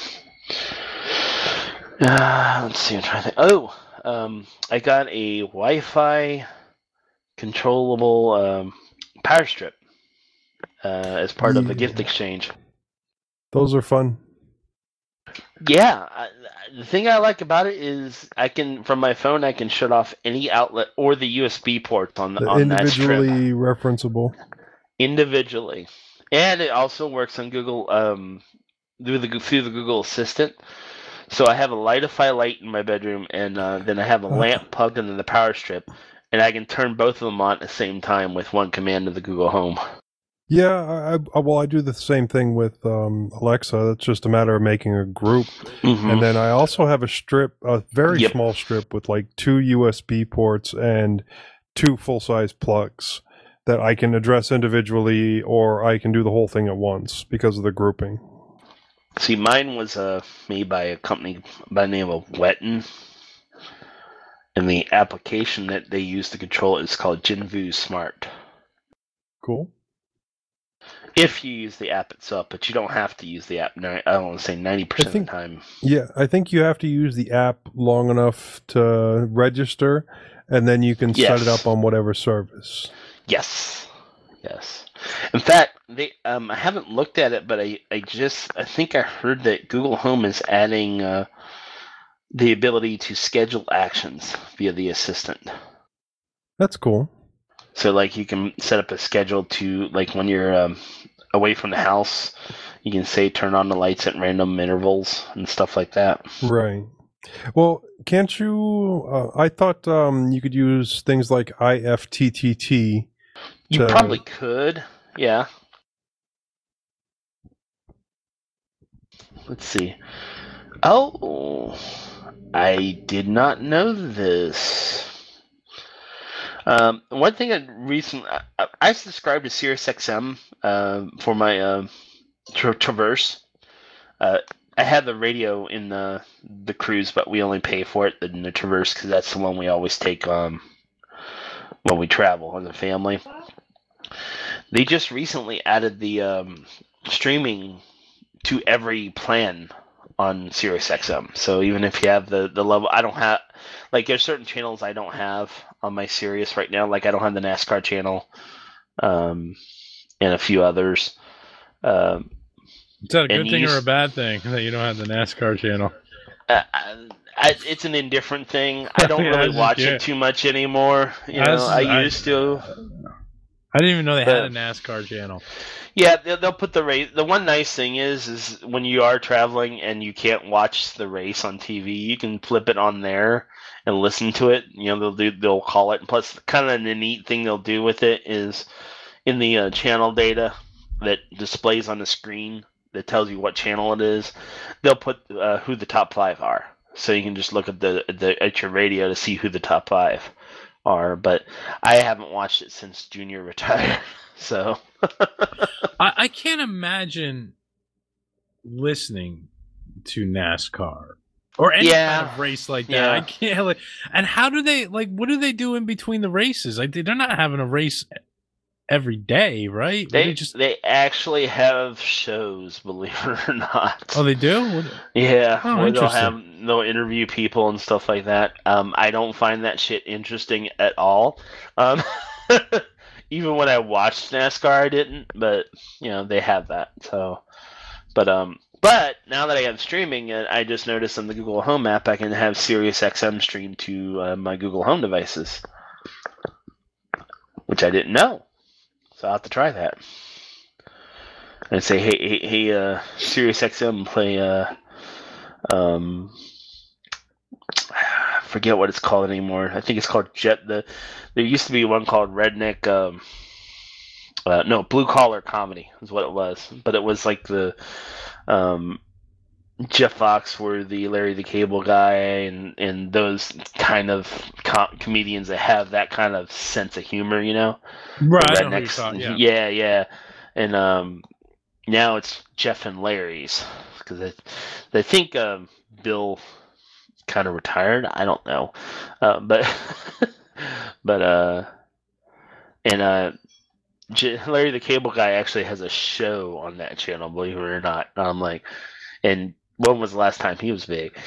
S1: uh, let's see. I'm trying to think. Oh, um, I got a Wi-Fi controllable um, power strip uh, as part of a gift
S4: Yeah.
S1: exchange.
S4: Those are fun.
S1: Yeah, I, the thing I like about it is I can from my phone I can shut off any outlet or the U S B ports on the
S4: They're
S1: on that strip
S4: individually referenceable.
S1: individually, and it also works on Google um through the through the Google Assistant. So I have a Lightify light in my bedroom, and uh, then I have a lamp plugged into the power strip, and I can turn both of them on at the same time with one command of the Google Home.
S4: Yeah, I, I, well, I do the same thing with um, Alexa. It's just a matter of making a group.
S1: Mm-hmm.
S4: And then I also have a strip, a very
S1: Yep.
S4: small strip with like two U S B ports and two full-size plugs that I can address individually, or I can do the whole thing at once because of the grouping.
S1: See, mine was uh, made by a company by the name of Wetton, and the application that they use to control it is called Jinvu Smart.
S4: Cool.
S1: If you use the app itself, but you don't have to use the app. I don't want to say ninety percent
S4: think-
S1: of the time.
S4: Yeah, I think you have to use the app long enough to register, and then you can set it
S1: Yes.
S4: up on whatever service.
S1: Yes, yes. In fact, they um, I haven't looked at it, but I, I just I think I heard that Google Home is adding uh, the ability to schedule actions via the assistant.
S4: That's cool.
S1: So, like, you can set up a schedule to, like, when you're um, away from the house, you can say turn on the lights at random intervals and stuff like that.
S4: Right. Well, can't you? Uh, I thought um, you could use things like I F T T T.
S1: You
S4: to-
S1: probably could, yeah. Let's see. Oh, I did not know this. Um, one thing I recently, I, I subscribed to SiriusXM uh, for my uh, tra- Traverse. Uh, I had the radio in the the cruise, but we only pay for it in the Traverse because that's the one we always take um, when we travel as a family. They just recently added the um, streaming to every plan on SiriusXM. So even if you have the, the level, I don't have, like, there's certain channels I don't have on my Sirius right now. Like, I don't have the NASCAR channel, um, and a few others. Um,
S2: Is that a
S1: And
S2: good
S1: you
S2: thing or a
S1: used-
S2: bad thing that you don't have the NASCAR channel?
S1: I, I, I- it's an indifferent thing. I don't
S2: Yeah, I
S1: really
S2: just
S1: watch
S2: get-
S1: it too much anymore. You
S2: I
S1: know,
S2: just-
S1: I
S2: I-
S1: used to.
S2: I didn't even know they had a
S1: But-
S2: NASCAR channel.
S1: Yeah, they'll, they'll put the race. The one nice thing is, is when you are traveling and you can't watch the race on T V, you can flip it on there and listen to it. You know, they'll do, they'll call it. And plus, kind of the neat thing they'll do with it is in the uh, channel data that displays on the screen that tells you what channel it is. They'll put uh, who the top five are, so you can just look at the, the at your radio to see who the top five are. But I haven't watched it since Junior retired, so.
S2: I, I can't imagine listening to NASCAR or any
S1: Yeah.
S2: kind of race like that.
S1: Yeah.
S2: I can't. Like, and how do they like? What do they do in between the races? Like, they're not having a race every day, right?
S1: They
S2: They just.
S1: they actually have shows, believe it or not.
S2: Oh, they do. What-
S1: Yeah,
S2: Oh,
S1: where they'll
S2: interesting.
S1: have they'll interview people and stuff like that. Um, I don't find that shit interesting at all. Um, even when I watched NASCAR, I didn't. But you know, they have that. So, but um, but now that I have streaming, uh, I just noticed on the Google Home app I can have SiriusXM stream to uh, my Google Home devices, which I didn't know. So I'll have to try that. And say, hey, hey, hey, uh, SiriusXM, play, uh, um, I forget what it's called anymore. I think it's called Jet. The there used to be one called Redneck. Um, uh, no, Blue Collar Comedy is what it was. But it was like the um, Jeff Foxworthy, Larry the Cable Guy, and and those kind of com- comedians that have that kind of sense of humor, you know.
S2: Right.
S1: The
S2: I know who you're
S1: rednecks.
S2: talking. Yeah.
S1: yeah, yeah. And um, now it's Jeff and Larry's because they, they think um, Bill kind of retired. I don't know, uh, but but uh, and uh, J- Larry the Cable Guy actually has a show on that channel, believe it or not. And I'm like, and when was the last time he was big?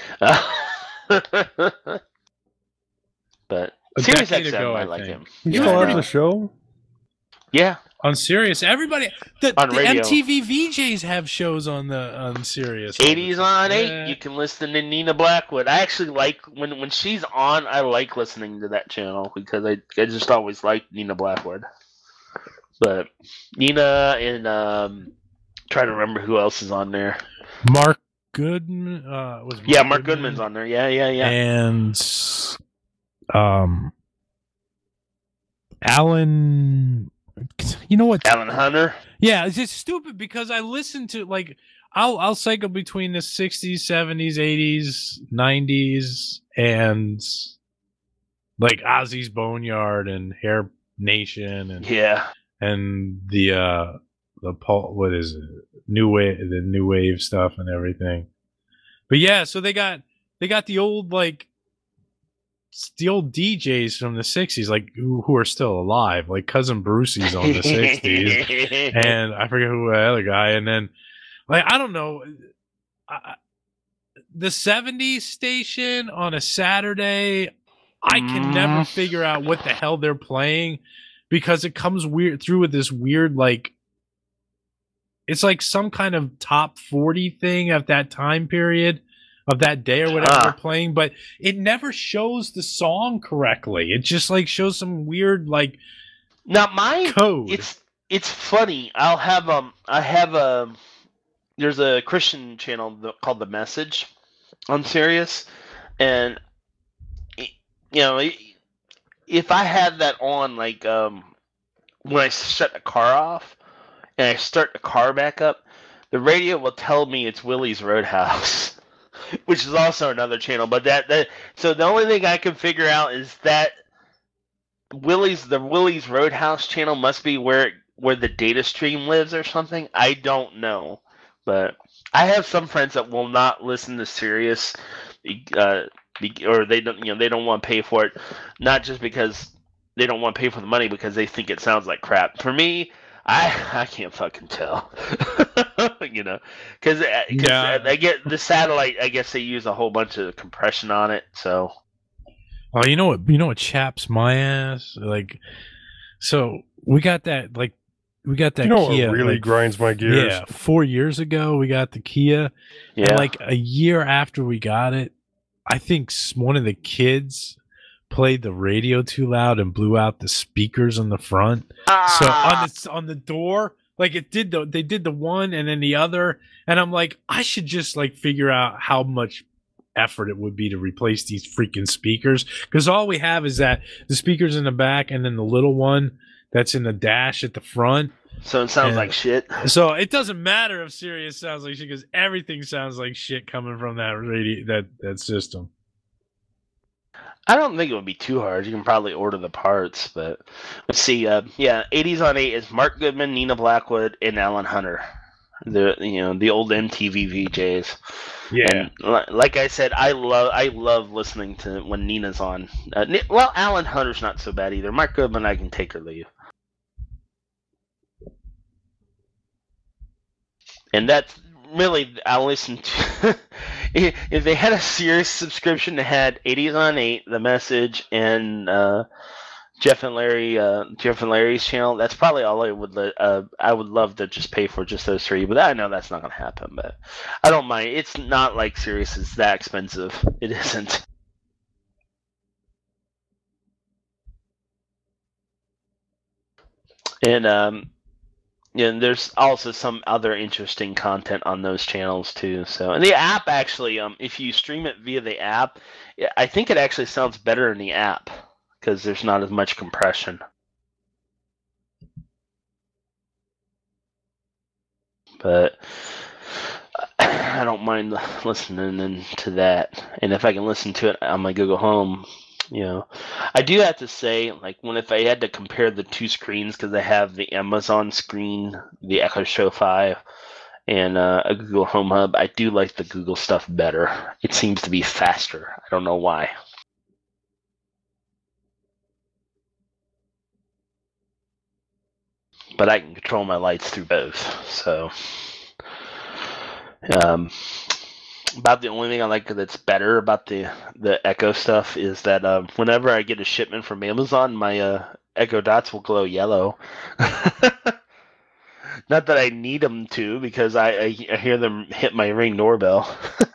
S1: But
S2: A
S1: Sirius
S2: decade
S1: X M,
S2: ago,
S1: I
S2: I
S1: like
S2: think.
S1: him.
S4: You
S2: Yeah,
S4: still
S2: I
S4: have
S2: know.
S4: the show?
S1: Yeah.
S2: On Sirius, everybody, the,
S1: On
S2: the
S1: radio.
S2: M T V V Js have shows on the on Sirius. all the
S1: eighties
S2: time.
S1: on eight.
S2: Yeah.
S1: You can listen to Nina Blackwood. I actually like when when she's on. I like listening to that channel because I I just always liked Nina Blackwood. But Nina and um, trying to remember who else is on there.
S2: Mark Goodman uh, was. Mark
S1: Yeah, Mark Goodman's on there. Yeah, yeah, yeah.
S2: and um, Alan. You know what?
S1: Alan Hunter.
S2: Yeah, it's just stupid because I listen to like I'll I'll cycle between the sixties, seventies, eighties, nineties, and like Ozzy's Boneyard and Hair Nation and
S1: Yeah.
S2: and the uh the pul- what is it? New wave, the new wave stuff and everything. But yeah, so they got they got the old like the old D Js from the sixties, like who, who are still alive, like Cousin Brucey's on the sixties, and I forget who the other guy, and then like I don't know, I, the seventies station on a Saturday, I can never figure out what the hell they're playing because it comes weird through with this weird like it's like some kind of top forty thing of that time period. Of that day or whatever
S1: Ah.
S2: they're playing, but it never shows the song correctly. It just like shows some weird like
S1: Now mine,
S2: code.
S1: it's it's funny. I'll have um I have a there's a Christian channel th- called The Message on Sirius, and y- you know i- if I have that on like um when I shut the car off and I start the car back up, the radio will tell me it's Willie's Roadhouse. Which is also another channel, but that, that so the only thing I can figure out is that Willie's the Willie's Roadhouse channel must be where where the data stream lives or something. I don't know, but I have some friends that will not listen to Sirius, uh, be- or they don't you know they don't want to pay for it, not just because they don't want to pay for the money because they think it sounds like crap. For me, I I can't fucking tell. You know, because
S2: Yeah.
S1: I get the satellite. I guess they use a whole bunch of compression on it. So
S2: Oh, you know what? You know what chaps my ass? Like, so we got that. Like, we got that.
S4: You know what
S2: Kia,
S4: really
S2: like,
S4: grinds my gears?
S2: Yeah, four years ago we got the Kia,
S1: yeah,
S2: and like a year after we got it, I think s- one of the kids played the radio too loud and blew out the speakers on the front. So
S1: Ah!
S2: on the on the door, like it did the they did the one and then the other, and I'm like, I should just like figure out how much effort it would be to replace these freaking speakers because all we have is that the speakers in the back and then the little one that's in the dash at the front.
S1: So it sounds
S2: Yeah.
S1: like shit.
S2: So it doesn't matter if Sirius sounds like shit because everything sounds like shit coming from that radio that that system.
S1: I don't think it would be too hard. You can probably order the parts, but let's see. Uh, yeah, eighties on eight is Mark Goodman, Nina Blackwood, and Alan Hunter. The you know the old M T V V Js.
S2: Yeah.
S1: And li- like I said, I love I love listening to when Nina's on. Uh, Ni- well, Alan Hunter's not so bad either. Mark Goodman, I can take or leave. And that's really I listen to. If they had a Sirius subscription that had eighties on eight, The Message, and uh, Jeff and Larry, uh, Jeff and Larry's channel, that's probably all I would. Li- uh, I would love to just pay for just those three, but I know that's not going to happen. But I don't mind. It's not like Sirius is that expensive. It isn't. And um, yeah, and there's also some other interesting content on those channels too. So, and the app actually, um, if you stream it via the app, yeah, I think it actually sounds better in the app because there's not as much compression. But I don't mind listening in to that, and if I can listen to it on my Google Home, you know, I do have to say, like, when if I had to compare the two screens, because I have the Amazon screen, the Echo Show five, and uh, a Google Home Hub, I do like the Google stuff better. It seems to be faster. I don't know why. But I can control my lights through both, so. Um, about the only thing I like that's better about the the Echo stuff is that um, whenever I get a shipment from Amazon, my uh, Echo Dots will glow yellow. Not that I need them to, because I, I, I hear them hit my Ring doorbell.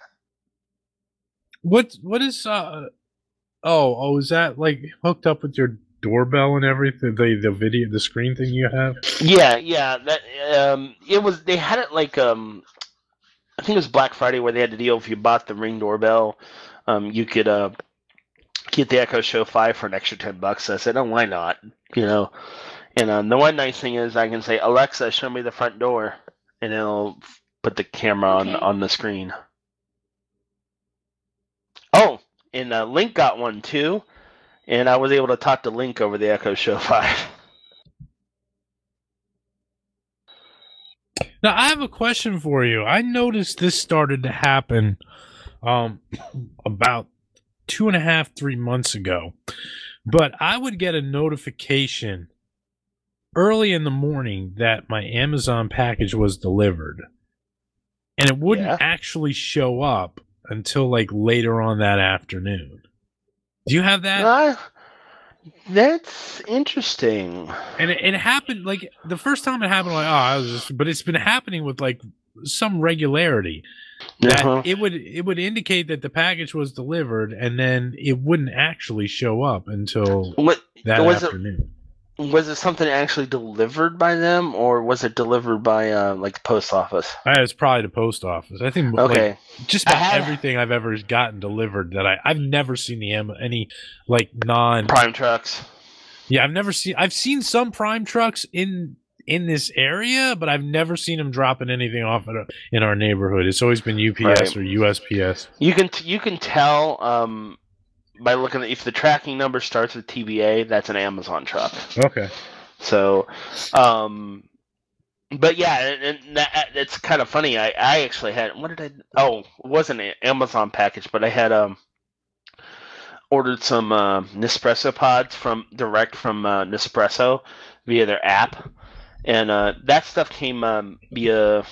S2: What what is uh oh oh is that like hooked up with your doorbell and everything? The the video the screen thing you have?
S1: Yeah, yeah. That um, it was. They had it like um, I think it was Black Friday where they had the deal. If you bought the Ring doorbell, um, you could uh get the Echo Show five for an extra ten bucks. I said, oh, why not? You know. And um, the one nice thing is I can say, Alexa, show me the front door, and it'll put the camera on
S9: Okay.
S1: on the screen. Oh, and uh, Link got one too, and I was able to talk to Link over the Echo Show five.
S2: Now, I have a question for you. I noticed this started to happen um, about two and a half, three months ago. But I would get a notification early in the morning that my Amazon package was delivered. And it wouldn't
S1: Yeah.
S2: actually show up until like later on that afternoon. Do you have that?
S1: Uh, that's interesting.
S2: And it, it happened like the first time it happened, like, oh, I was just, but it's been happening with like some regularity. That
S1: Uh-huh.
S2: it would it would indicate that the package was delivered, and then it wouldn't actually show up until
S1: What
S2: that
S1: was it?
S2: afternoon.
S1: Was it something actually delivered by them, or was it delivered by uh, like the post office?
S2: Uh, It's probably the post office. I think
S1: Okay.
S2: like, just
S1: I
S2: about
S1: had-
S2: everything I've ever gotten delivered that I I've never seen the Am- any like non
S1: Prime trucks.
S2: yeah I've never seen I've seen some Prime trucks in in this area, but I've never seen them dropping anything off in, a, in our neighborhood. It's always been U P S
S1: Right.
S2: or U S P S.
S1: You can t- you can tell um, by looking at if the tracking number starts with T B A, that's an Amazon truck.
S2: Okay.
S1: So, um, but yeah, and, and that, it's kind of funny. I, I actually had what did I? Oh, it wasn't an Amazon package, but I had um ordered some uh, Nespresso pods from direct from uh, Nespresso via their app, and uh, that stuff came um, via.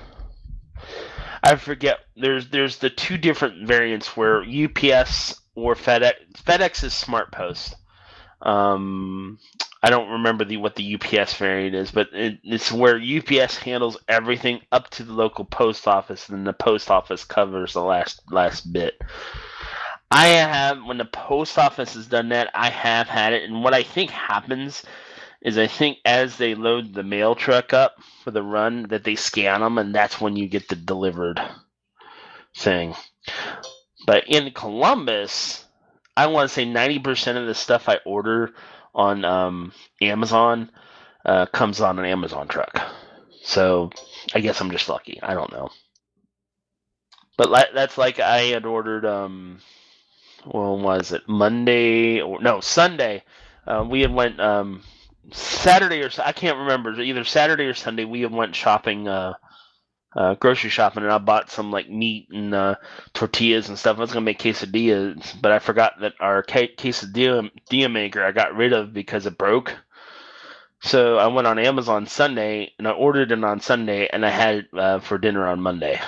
S1: I forget. There's there's the two different variants where U P S or FedEx. FedEx is Smart Post. Um, I don't remember the what the U P S variant is, but it, it's where U P S handles everything up to the local post office, and then the post office covers the last last bit. I have when the post office has done that, I have had it, and what I think happens is I think as they load the mail truck up for the run, that they scan them, and that's when you get the delivered thing. But in Columbus, I want to say ninety percent of the stuff I order on um, Amazon uh, comes on an Amazon truck. So I guess I'm just lucky. I don't know. But li- that's like I had ordered, um, well, was it Monday or no, Sunday? Uh, we had went um, Saturday or I can't remember. Either Saturday or Sunday, we had went shopping, uh, uh, grocery shopping, and I bought some like meat and uh, tortillas and stuff. I was gonna make quesadillas, but I forgot that our ca- quesadilla dia maker I got rid of because it broke. So I went on Amazon Sunday and I ordered it on Sunday, and I had it uh, for dinner on Monday,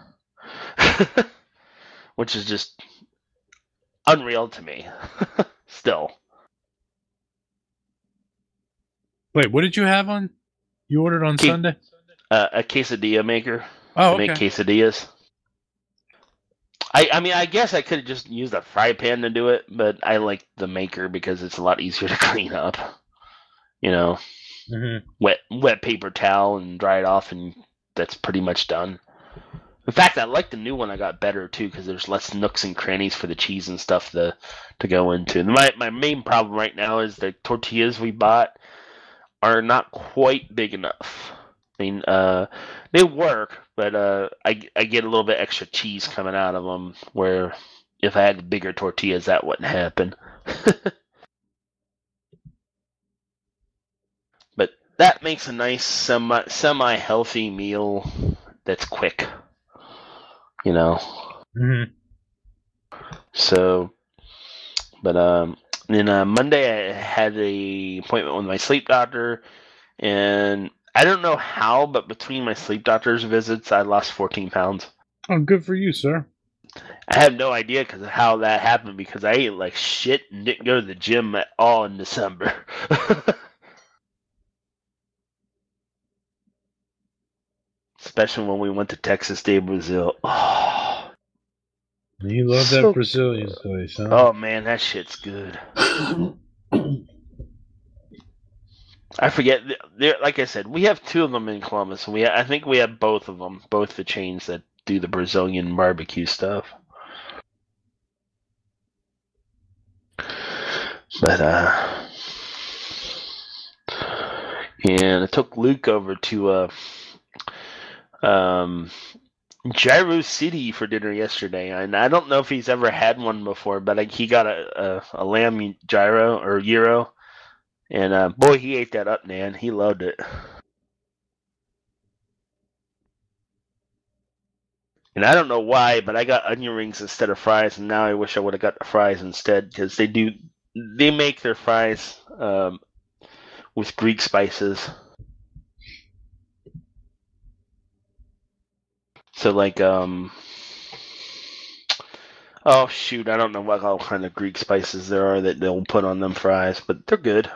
S1: which is just unreal to me. Still.
S2: Wait, what did you have on? You ordered on
S1: Ke-
S2: Sunday?
S1: Uh, a quesadilla maker
S2: Oh,
S1: to
S2: okay.
S1: make quesadillas. I, I mean, I guess I could have just used a fry pan to do it, but I like the maker because it's a lot easier to clean up. You know,
S2: Mm-hmm.
S1: wet wet paper towel and dry it off, and that's pretty much done. In fact, I like the new one I got better too because there's less nooks and crannies for the cheese and stuff to to go into. My my main problem right now is the tortillas we bought are not quite big enough. I mean, uh, they work, but uh, I, I get a little bit extra cheese coming out of them, where if I had bigger tortillas, that wouldn't happen. But that makes a nice semi, semi-healthy meal that's quick, you know?
S2: Mm-hmm.
S1: So, but um, then uh, Monday I had a appointment with my sleep doctor, and I don't know how, but between my sleep doctor's visits, I lost fourteen pounds.
S2: Oh, good for you, sir.
S1: I have no idea because of how that happened because I ate like shit and didn't go to the gym at all in December. Especially when we went to Texas de Brazil. Oh,
S2: You love that
S1: So-
S2: Brazilian place, huh?
S1: oh man, that shit's good. I forget. There, like I said, we have two of them in Columbus. And we, I think we have both of them, both the chains that do the Brazilian barbecue stuff. But uh, and I took Luke over to uh, um, Gyro City for dinner yesterday, and I don't know if he's ever had one before, but like, he got a, a a lamb gyro or gyro. And uh, boy, he ate that up, man. He loved it. And I don't know why, but I got onion rings instead of fries, and now I wish I would have got the fries instead because they do they make their fries um, with Greek spices. So like um oh shoot, I don't know what all kind of Greek spices there are that they'll put on them fries, but they're good.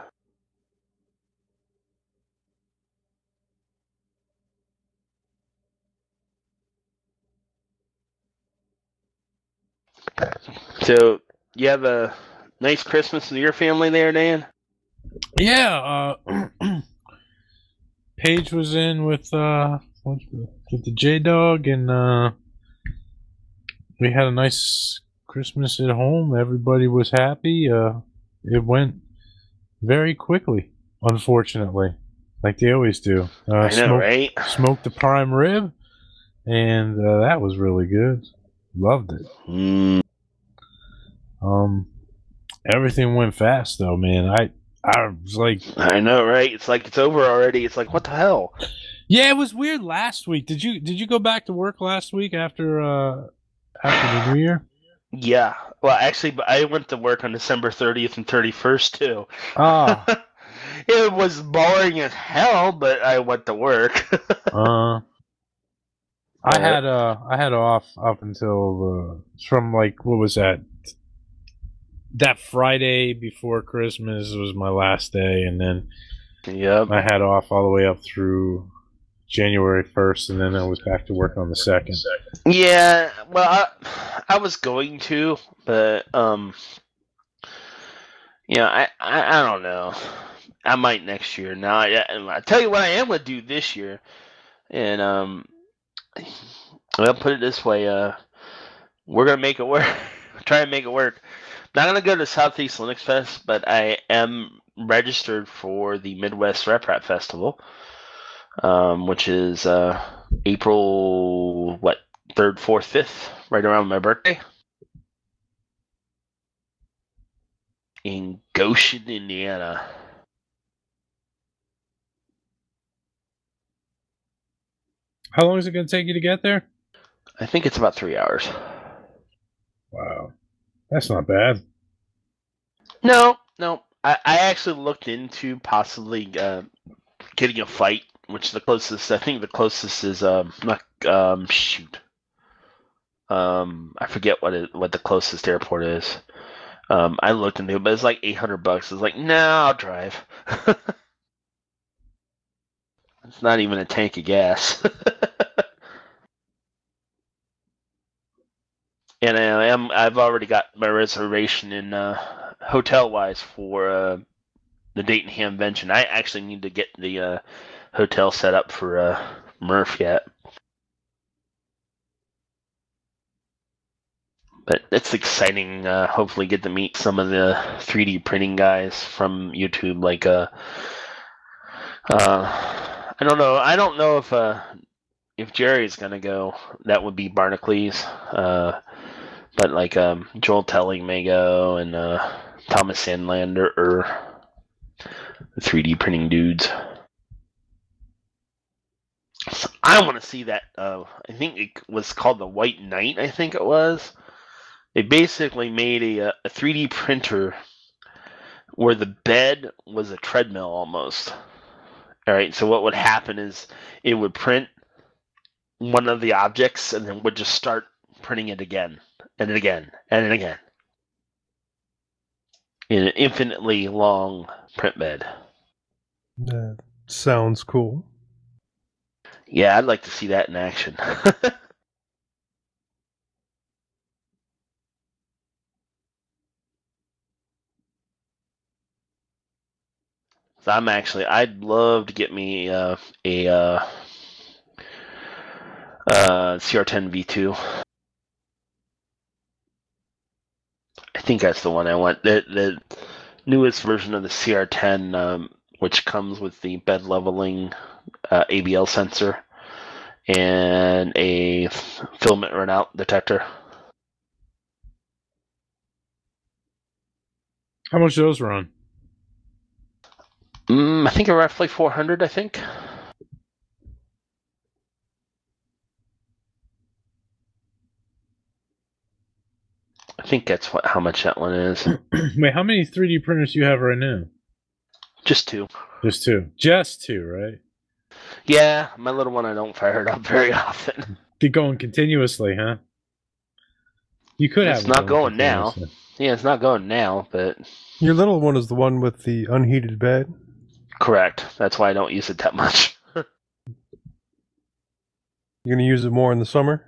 S1: So you have a nice Christmas with your family there, Dan?
S2: Yeah, uh, Paige was in with uh with the, with the J Dog, and uh, we had a nice Christmas at home. Everybody was happy. Uh, it went very quickly, unfortunately, like they always do. Uh,
S1: I know,
S2: smoked,
S1: right?
S2: smoked the prime rib, and uh, that was really good. Loved it.
S1: Mm.
S2: Um, everything went fast though, man. I I was like,
S1: I know, right? It's like it's over already. It's like, what the hell?
S2: yeah, it was weird last week. Did you did you go back to work last week after uh after the New Year?
S1: Yeah. Well, actually, I went to work on December thirtieth and thirty-first too.
S2: Ah,
S1: It was boring as hell, but I went to work.
S2: uh, I had uh I had off up until uh, from like what was that? That Friday before Christmas was my last day, and then
S1: Yep.
S2: I had off all the way up through January first, and then I was back to work on the second.
S1: Yeah. Well, I, I was going to, but um, yeah, I, I I don't know. I might next year. Now, I, I tell you what, I am gonna do this year, and um, I'll put it this way: uh, we're gonna make it work. Try and make it work. Not gonna go to Southeast Linux Fest, but I am registered for the Midwest Rep Rap Festival, um, which is uh, April what third, fourth, fifth, right around my birthday, in Goshen, Indiana.
S2: How long is it going to take you to get there?
S1: I think it's about three hours.
S2: Wow, that's not bad.
S1: No, no. I, I actually looked into possibly uh, getting a flight, which the closest I think the closest is um not um shoot. Um, I forget what it what the closest airport is. Um, I looked into it, but it's like eight hundred bucks. It's like, no, nah, I'll drive. It's not even a tank of gas. And I am I've already got my reservation in uh, hotel wise for uh, the Dayton Hamvention. I actually need to get the uh, hotel set up for uh, Murph yet. But it's exciting. Uh, hopefully, get to meet some of the three D printing guys from YouTube. Like, uh, uh, I don't know. I don't know if uh, if Jerry's gonna go. That would be Barnacules. Uh, but like um, Joel Telling may go, and uh, Thomas Sandlander or the three D printing dudes. So I want to see that. Uh, I think it was called the White Knight. I think it was. They basically made a, a three D printer where the bed was a treadmill almost. All right, so what would happen is it would print one of the objects and then would just start printing it again and then again and then again in an infinitely long print bed.
S4: That sounds cool.
S1: Yeah, I'd like to see that in action. So I'm actually, I'd love to get me uh, a uh, uh, C R ten V two. I think that's the one I want. The the newest version of the C R ten, um, which comes with the bed leveling uh, A B L sensor and a filament runout detector.
S2: How much do those run?
S1: Mm, I think a roughly four hundred. I think. think that's what how much that one is.
S2: Wait, how many three D printers do you have right now?
S1: Just two.
S2: Just two. Just two, right?
S1: Yeah, my little one I don't fire it up very often.
S2: Keep going continuously, huh? You could have.
S1: It's not going now.
S2: continuously.
S1: Yeah, it's not going now, but
S4: Your little one is the one with the unheated bed.
S1: correct. That's why I don't use it that much.
S4: You're gonna use it more in the summer.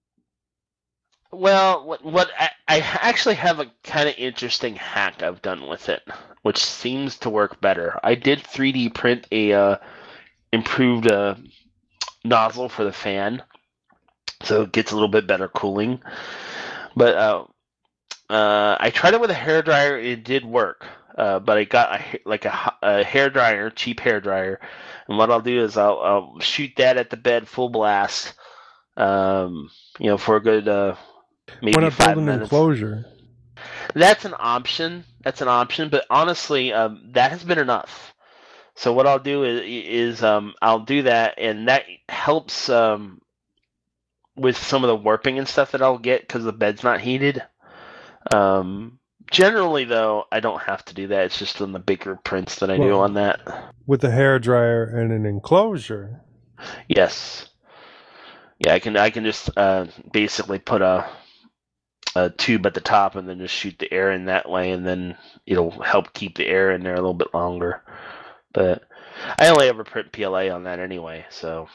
S1: Well, what, what I, I actually have a kind of interesting hack I've done with it, which seems to work better. I did three D print a uh, improved uh, nozzle for the fan, so it gets a little bit better cooling. But uh, uh, I tried it with a hairdryer. It did work, uh, but I got a, ha- like a, a hairdryer, cheap hairdryer, and what I'll do is I'll, I'll shoot that at the bed full blast. Um, you know, for a good uh, maybe
S4: Why not
S1: five
S4: build an
S1: minutes.
S4: enclosure?
S1: That's an option. That's an option, but honestly, um, that has been enough. So what I'll do is, is um, I'll do that, and that helps um, with some of the warping and stuff that I'll get because the bed's not heated. Um, generally, though, I don't have to do that. It's just on the bigger prints that I do
S4: Well-
S1: on that.
S4: With a hairdryer and an enclosure.
S1: Yes. Yeah, I can. I can just uh, basically put a a tube at the top and then just shoot the air in that way, and then it'll help keep the air in there a little bit longer. But I only ever print P L A on that anyway, so.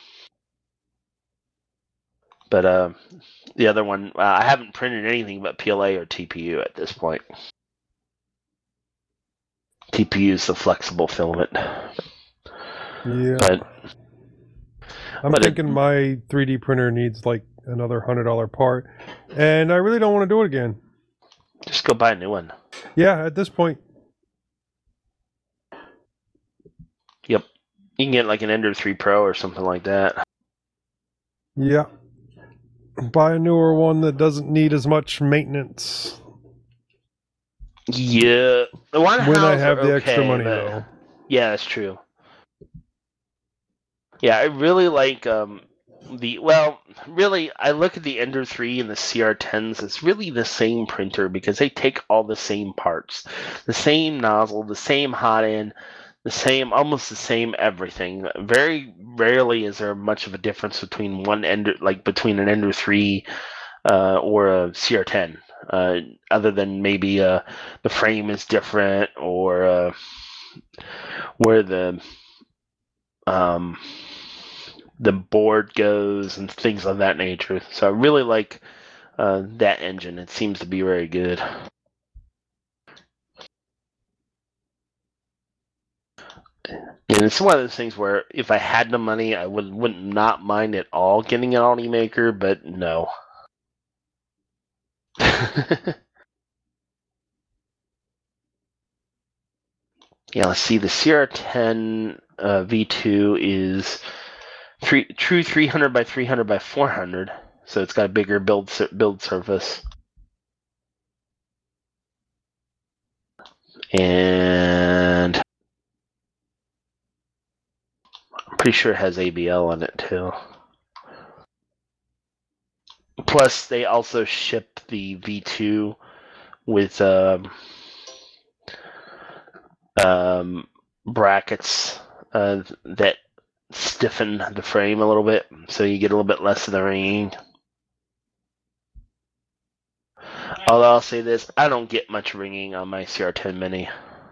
S1: But uh, the other one, uh, I haven't printed anything but P L A or T P U at this point. T P U is the flexible filament.
S4: Yeah.
S1: But
S4: I'm
S1: but it-
S4: thinking my three D printer needs like another hundred dollar part, and I really don't want to do it again.
S1: just go buy a new one.
S4: Yeah, at this point,
S1: Yep. You can get like an Ender three Pro or something like that.
S4: yeah. Buy a newer one that doesn't need as much maintenance.
S1: Yeah. The one
S4: When I
S1: house
S4: have
S1: are
S4: the extra
S1: okay,
S4: money,
S1: but-
S4: though.
S1: Yeah, that's true. Yeah, I really like um the well, really I look at the Ender three and the C R tens as really the same printer because they take all the same parts. The same nozzle, the same hot end, the same almost the same everything. Very rarely is there much of a difference between one Ender like between an Ender three uh, or a C R ten. Uh, other than maybe uh, the frame is different or uh, where the um, the board goes and things of that nature. So I really like uh, that engine. It seems to be very good. And it's one of those things where if I had the money, I would would not mind at all getting an Aldi maker, but no. Yeah, let's see. The C R ten uh, V two is three, true three hundred by three hundred by four hundred, so it's got a bigger build sur- build surface. And I'm pretty sure it has A B L on it too. Plus, they also ship the V two with um, um, brackets uh, that stiffen the frame a little bit, so you get a little bit less of the ringing. Although I'll say this, I don't get much ringing on my C R ten Mini.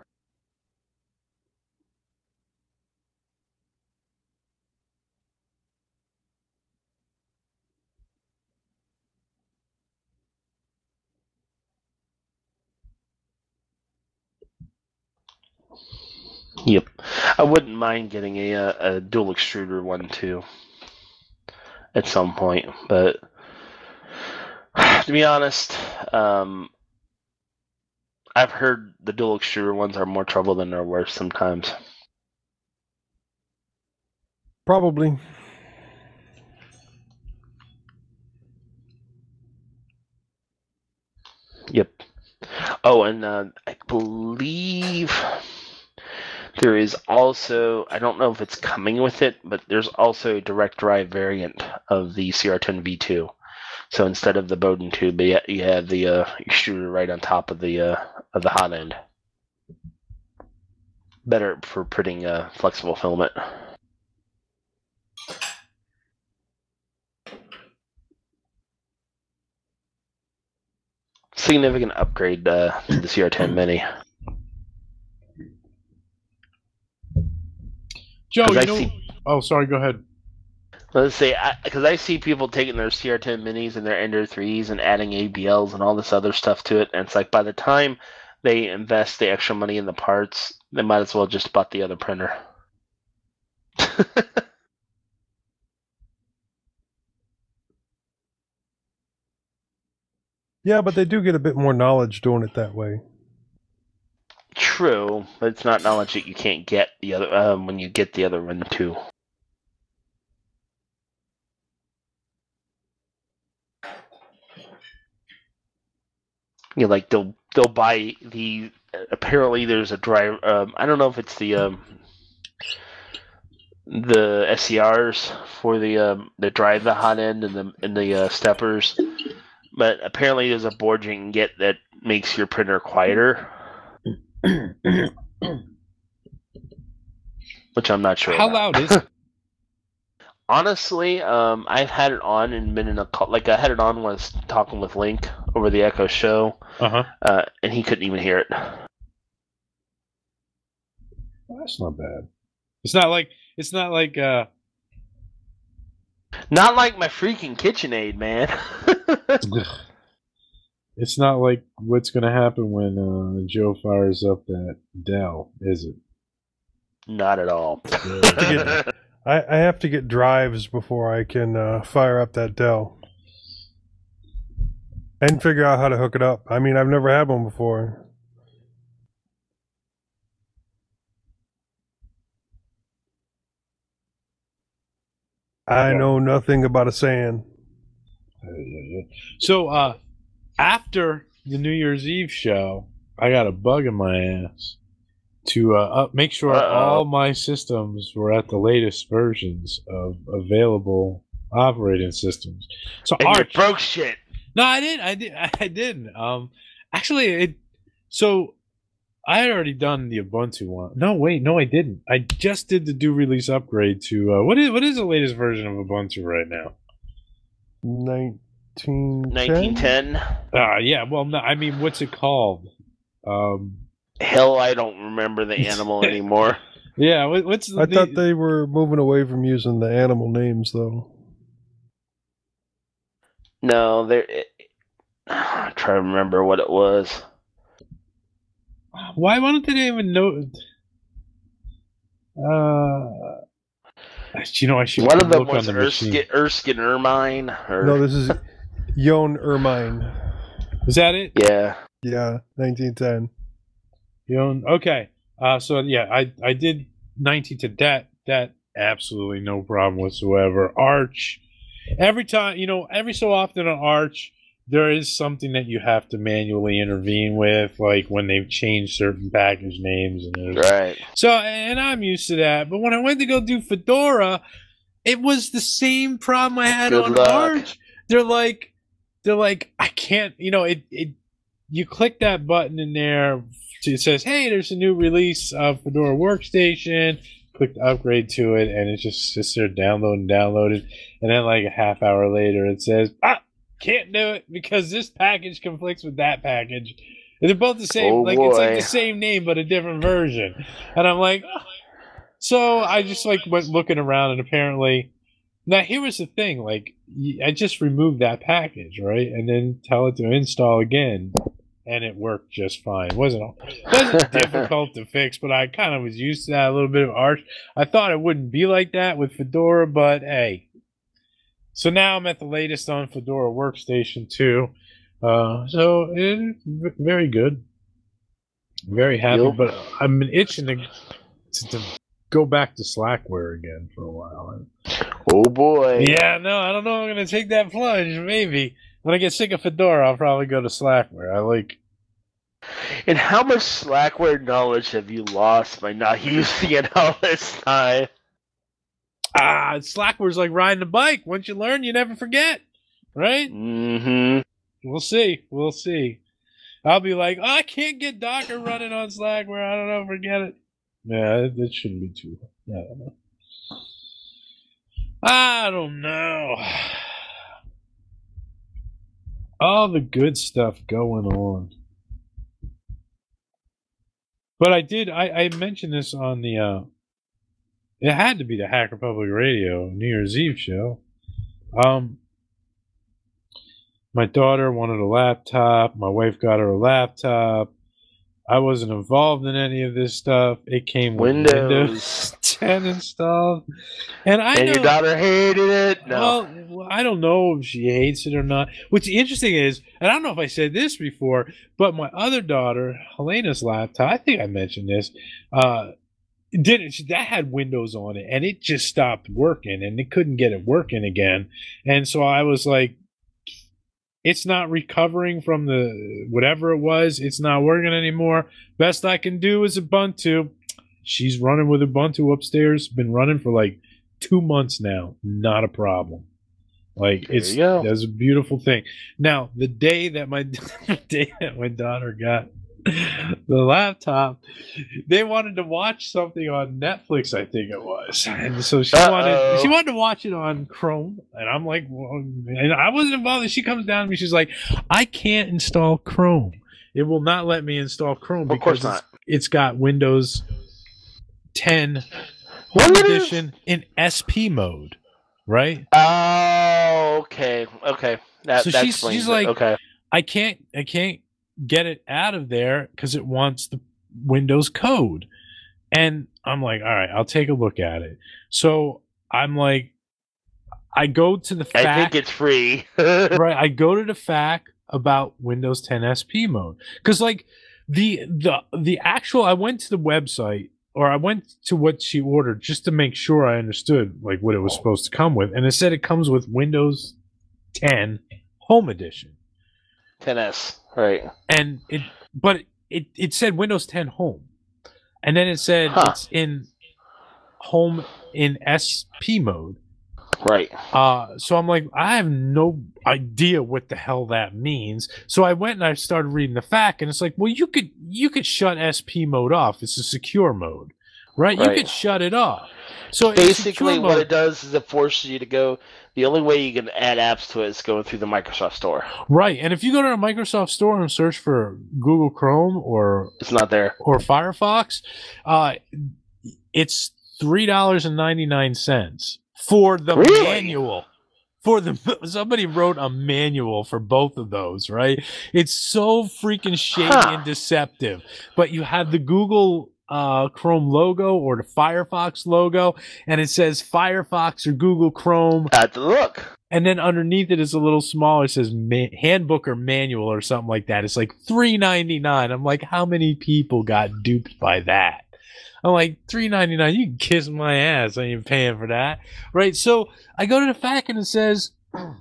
S1: Yep, I wouldn't mind getting a, a, a dual extruder one too at some point, but to be honest, um, I've heard the dual extruder ones are more trouble than they're worth sometimes.
S4: Probably.
S1: Yep. Oh, and uh, I believe there is also, I don't know if it's coming with it, but there's also a direct drive variant of the C R ten V two. So instead of the Bowden tube, you you have the uh, extruder right on top of the uh, of the hot end. Better for printing uh, flexible filament. Significant upgrade uh, to the C R ten Mini.
S2: Joe,
S1: 'Cause
S2: you
S1: I
S2: know.
S1: see-
S2: Oh, sorry. Go ahead.
S1: Let's say, because I, I see people taking their C R ten Minis and their Ender threes and adding A B Ls and all this other stuff to it, and it's like by the time they invest the extra money in the parts, they might as well just bought the other printer.
S4: Yeah, but they do get a bit more knowledge doing it that way.
S1: True, but it's not knowledge that you can't get the other um, when you get the other one too. You know, like they'll they'll buy the apparently there's a drive. Um, I don't know if it's the um, the S C Rs for the um, that drive the hot end and the and the uh, steppers, but apparently there's a board you can get that makes your printer quieter. Which I'm not sure.
S2: How
S1: about.
S2: loud is it?
S1: Honestly, um, I've had it on and been in a call. Like I had it on when I was talking with Link over the Echo Show,
S2: Uh-huh.
S1: uh, and he couldn't even hear it.
S2: Well, that's not bad. It's not like it's not like uh
S1: Not like my freaking KitchenAid, man.
S2: it's not like what's gonna happen when uh, Joe fires up that Dell, is it?
S1: Not at all.
S2: Yeah.
S4: I, I have to get drives before I can uh, fire up that Dell. And figure out how to hook it up. I mean, I've never had one before. I know nothing about a sand.
S2: So uh after the New Year's Eve show, I got a bug in my ass to uh, up, make sure
S1: Uh-oh.
S2: all my systems were at the latest versions of available operating systems. So
S1: And you
S2: Arch,
S1: broke shit.
S2: no, I didn't. I did. I didn't. Um, actually, it. So I had already done the Ubuntu one. No, wait, no, I didn't. I just did the do release upgrade to uh, what is what is the latest version of Ubuntu right now?
S4: nineteen ten?
S1: nineteen ten.
S2: Uh yeah. Well, no, I mean, what's it called? Um,
S1: Hell, I don't remember the animal anymore.
S2: yeah. What, what's the,
S4: I thought they were moving away from using the animal names, though.
S1: No, there. It, I'm trying to remember what it was.
S2: Why? Why don't they even know? Uh, you know, I should
S1: One of them
S2: look on
S1: was
S2: the machine.
S1: Erskine, Erskine Ermine. Or,
S4: No, this is Yon Ermine.
S2: Is that it?
S1: yeah.
S4: Yeah, nineteen ten.
S2: You own okay. Uh, so yeah, I I did nineteen to that that absolutely no problem whatsoever. Arch, every time you know, every so often on Arch, there is something that you have to manually intervene with, like when they've changed certain package names and there's-
S1: Right.
S2: so, and I'm used to that. But when I went to go do Fedora, it was the same problem I had
S1: Good
S2: on
S1: luck.
S2: Arch. They're like, they're like, I can't, you know, it, it, you click that button in there, it says, hey, there's a new release of Fedora Workstation. Click the upgrade to it, and it just sits there downloading, downloaded. And then, like a half hour later, it says, ah, can't do it because this package conflicts with that package. And they're both the same,
S1: Oh,
S2: like it's like
S1: boy.
S2: the same name but a different version. And I'm like, oh. So I just like went looking around, and apparently, now here was the thing, like y- I just removed that package, right, and then tell it to install again, and it worked just fine. It wasn't it wasn't difficult to fix, but I kind of was used to that a little bit of Arch. I thought it wouldn't be like that with Fedora, but hey. So now I'm at the latest on Fedora Workstation two. Uh, so it's very good. Very happy,
S1: Yep.
S2: but I'm itching to, to, to go back to Slackware again for a while.
S1: Oh boy.
S2: Yeah, no, I don't know if I'm going to take that plunge. Maybe. When I get sick of Fedora, I'll probably go to Slackware. I like...
S1: And how much Slackware knowledge have you lost by not using it all this time?
S2: Ah, Slackware's like riding a bike. Once you learn, you never forget. right?
S1: Mm-hmm.
S2: We'll see. We'll see. I'll be like, oh, I can't get Docker running on Slackware. I don't know. Forget it. Yeah, it, it shouldn't be too. I don't know. I don't know. All the good stuff going on. But I did, I, I mentioned this on the, uh, it had to be the Hacker Public Radio New Year's Eve show. Um, my daughter wanted a laptop. My wife got her a laptop. I wasn't involved in any of this stuff. It came with
S1: Windows,
S2: Windows ten installed. And I
S1: and
S2: know,
S1: your daughter hated it? No.
S2: Well, I don't know if she hates it or not. What's interesting is, and I don't know if I said this before, but my other daughter, Helena's laptop, I think I mentioned this, uh, didn't that had Windows on it, and it just stopped working, and it couldn't get it working again. And so I was like, it's not recovering from the whatever it was. It's not working anymore. Best I can do is Ubuntu. She's running with Ubuntu upstairs. Been running for like two months now. Not a problem. Like
S1: There
S2: it's
S1: you go.
S2: that's a beautiful thing. Now the day that my the day that my daughter got the laptop, they wanted to watch something on Netflix, I think it was, and so she
S1: Uh-oh.
S2: wanted she wanted to watch it on Chrome, and I'm like, well, and I wasn't involved. And she comes down to me, she's like, I can't install Chrome. It will not let me install Chrome
S1: Of course
S2: because it's,
S1: not.
S2: it's got Windows ten
S1: What
S2: Home
S1: it is?
S2: Edition in S P mode, right?
S1: Oh, okay, okay. That,
S2: So
S1: that
S2: she's-
S1: explains
S2: she's
S1: it.
S2: like-
S1: okay.
S2: I can't I can't get it out of there because it wants the Windows code. And I'm like, all right, I'll take a look at it. So I'm like, I go to the
S1: I
S2: fact,
S1: think it's free.
S2: right? I go to the fact about Windows ten S P mode because, like, the the the actual, I went to the website or I went to what she ordered just to make sure I understood like what it was supposed to come with, and it said it comes with Windows ten Home Edition.
S1: ten S, right?
S2: And it but it, it said Windows ten Home, and then it said
S1: Huh.
S2: it's in Home in S P mode.
S1: Right.
S2: Uh so I'm like, I have no idea what the hell that means. So I went and I started reading the fact, and it's like, well, you could you could shut S P mode off. It's a secure mode, right? You
S1: Right.
S2: could shut it off. So in secure
S1: Basically, what
S2: mode-
S1: it does is it forces you to go. The only way you can add apps to it is going through the Microsoft Store.
S2: right, and if you go to a Microsoft Store and search for Google Chrome or
S1: It's not there.
S2: or Firefox, uh, it's three dollars and ninety nine cents for the
S1: Really?
S2: manual. For the somebody wrote a manual for both of those, right? It's so freaking shady
S1: Huh.
S2: and deceptive. But you have the Google uh, Chrome logo or the Firefox logo, and it says Firefox or Google Chrome.
S1: I have to look.
S2: And then underneath it is a little smaller. It says ma- handbook or manual or something like that. It's like three ninety-nine. I'm like, how many people got duped by that? I'm like, three ninety-nine. You can kiss my ass. I ain't paying for that, right? So I go to the fact and it says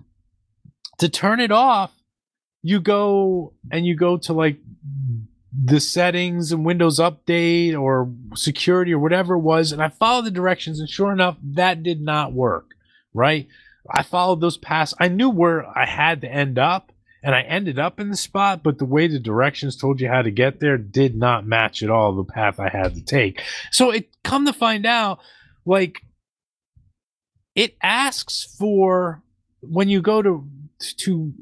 S2: to turn it off, you go and you go to like the settings and Windows Update or security or whatever it was, and I followed the directions, and sure enough, that did not work, right? I followed those paths. I knew where I had to end up, and I ended up in the spot, but the way the directions told you how to get there did not match at all the path I had to take. So it come to find out, like, it asks for when you go to to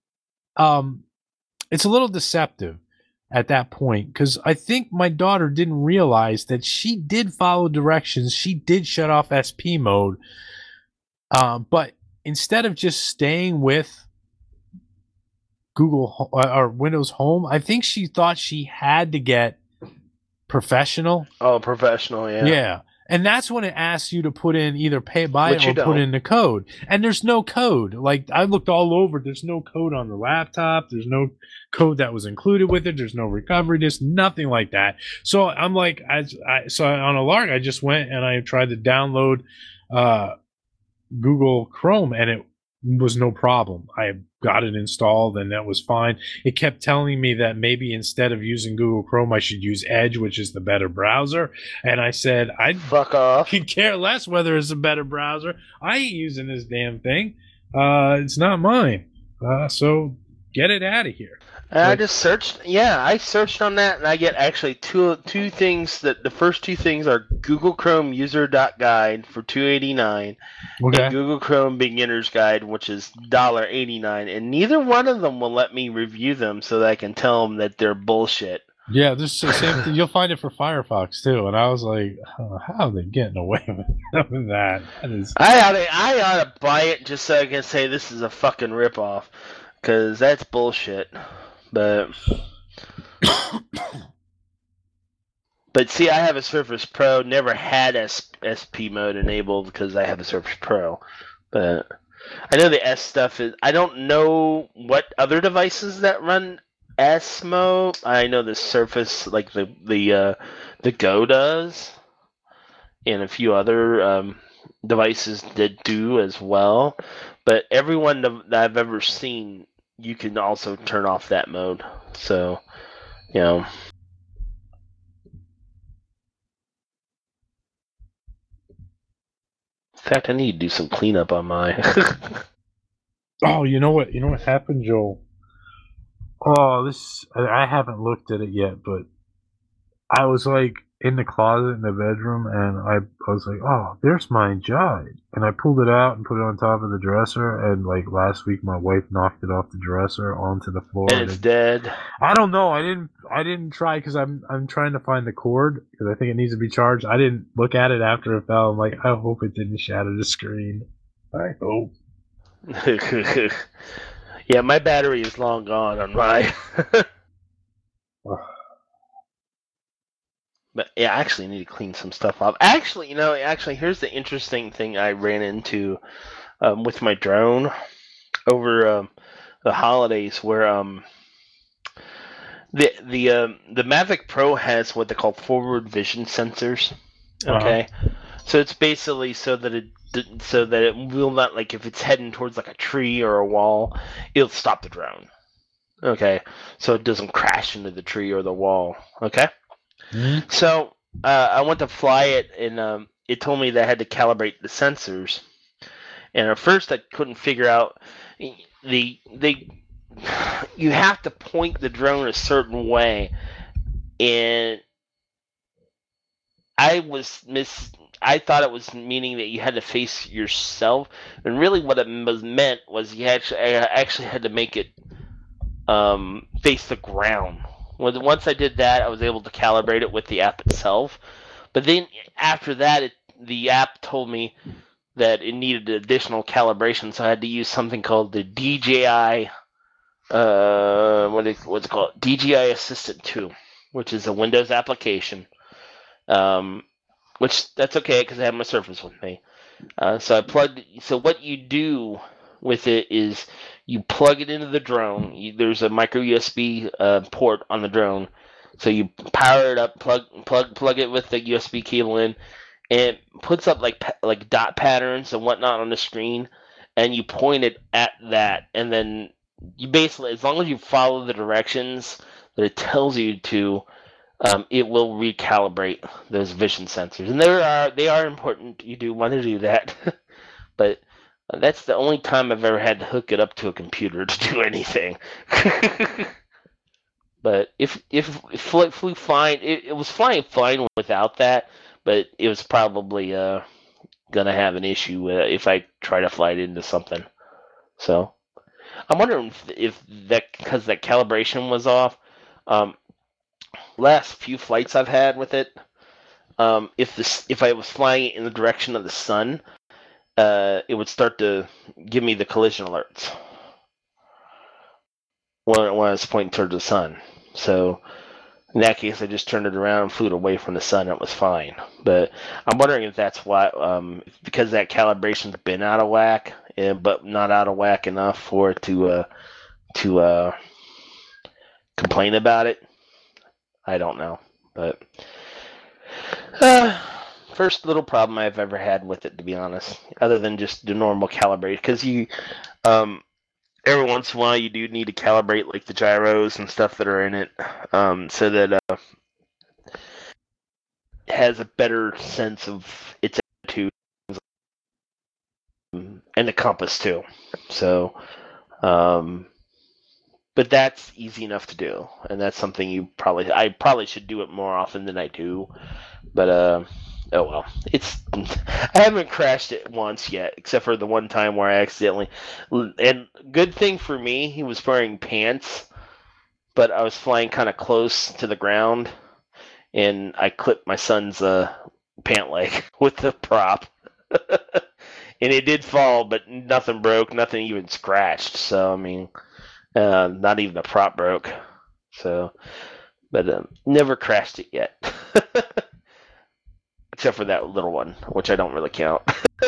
S2: um it's a little deceptive at that point, because I think my daughter didn't realize that she did follow directions. She did shut off S P mode, um, but instead of just staying with Google Ho- uh, or Windows Home, I think she thought she had to get professional.
S1: Oh, professional, yeah.
S2: Yeah. And that's when it asks you to put in either pay by
S1: Which
S2: it or
S1: you
S2: put
S1: don't.
S2: in the code. And there's no code. Like, I looked all over. There's no code on the laptop. There's no code that was included with it. There's no recovery disk, nothing like that. So I'm like, as I, so on a lark, I just went and I tried to download uh, Google Chrome, and it was no problem. I got it installed, and that was fine. It kept telling me that maybe instead of using Google Chrome, I should use Edge, which is the better browser. And I said, I
S1: Fuck off.
S2: could care less whether it's a better browser. I ain't using this damn thing. Uh, it's not mine. Uh, so get it out of here.
S1: And I
S2: Like-
S1: just searched. Yeah, I searched on that, and I get actually two two things. That the first two things are Google Chrome User Guide for two eighty nine,
S2: Okay.
S1: and Google Chrome Beginner's Guide, which is one eighty nine, and neither one of them will let me review them, so that I can tell them that they're bullshit.
S2: Yeah, this is the same thing. You'll find it for Firefox too. And I was like, oh, how are they getting away with that? That is.
S1: I ought to, I ought to buy it just so I can say this is a fucking ripoff, because that's bullshit. But but see, I have a Surface Pro. Never had S- SP mode enabled because I have a Surface Pro. But I know the S stuff is. I don't know what other devices that run S mode. I know the Surface, like the the uh, the Go does, and a few other um, devices that do as well. But everyone that I've ever seen, you can also turn off that mode. So, you know. In fact, I need to do some cleanup on my.
S2: Oh, you know what? You know what happened, Joel? Oh, this. I, I haven't looked at it yet, but I was like in the closet in the bedroom, and I, I was like, oh, there's my Jide. And I pulled it out and put it on top of the dresser, and like last week my wife knocked it off the dresser onto the floor.
S1: And it's
S2: it,
S1: dead.
S2: I don't know. I didn't I didn't try because I'm I'm trying to find the cord because I think it needs to be charged. I didn't look at it after it fell. I'm like, I hope it didn't shatter the screen. I hope.
S1: Yeah, my battery is long gone on my. But yeah, I actually need to clean some stuff up. Actually, you know, actually, here's the interesting thing I ran into um, with my drone over um, the holidays, where um, the the um, the Mavic Pro has what they call forward vision sensors. Okay, uh-huh. So it's basically so that it so that it will not, like, if it's heading towards like a tree or a wall, it'll stop the drone. Okay, so it doesn't crash into the tree or the wall. Okay. Mm-hmm. So uh, I went to fly it, and um, it told me that I had to calibrate the sensors. And at first, I couldn't figure out the they. You have to point the drone a certain way, and I was miss. I thought it was meaning that you had to face yourself, and really what it was meant was you actually I actually had to make it um, face the ground. Once I did that, I was able to calibrate it with the app itself. But then after that, it, the app told me that it needed additional calibration, so I had to use something called the D J I, uh, what is, what's it called? D J I Assistant two, which is a Windows application. Um, which that's okay because I have my Surface with me. Uh, so I plugged. So what you do with it is you plug it into the drone. You, there's a micro U S B uh, port on the drone, so you power it up, plug plug plug it with the U S B cable in, and it puts up like like dot patterns and whatnot on the screen, and you point it at that, and then you basically, as long as you follow the directions that it tells you to, um, it will recalibrate those vision sensors, and there are they are important. You do want to do that, but. That's the only time I've ever had to hook it up to a computer to do anything. But if if it flew, flew fine, it, it was flying fine without that. But it was probably uh, gonna have an issue uh, if I try to fly it into something. So I'm wondering if, if that because that calibration was off. Um, last few flights I've had with it, um, if this if I was flying it in the direction of the sun. Uh, it would start to give me the collision alerts when, when I was pointing towards the sun. So in that case, I just turned it around and flew it away from the sun. And it was fine. But I'm wondering if that's why, um, because that calibration's been out of whack, and, but not out of whack enough for it to uh, to uh, complain about it. I don't know, but. Uh, First little problem I've ever had with it, to be honest, other than just the normal calibrate, because you, um, every once in a while you do need to calibrate like the gyros and stuff that are in it, um, so that uh, it has a better sense of its attitude and the compass too. So, um, but that's easy enough to do, and that's something you probably I probably should do it more often than I do. But uh, oh well, it's I haven't crashed it once yet, except for the one time where I accidentally. And good thing for me, he was wearing pants, but I was flying kind of close to the ground, and I clipped my son's uh, pant leg with the prop. And it did fall, but nothing broke, nothing even scratched. So I mean, uh, not even the prop broke. So, but um, never crashed it yet, except for that little one, which I don't really count.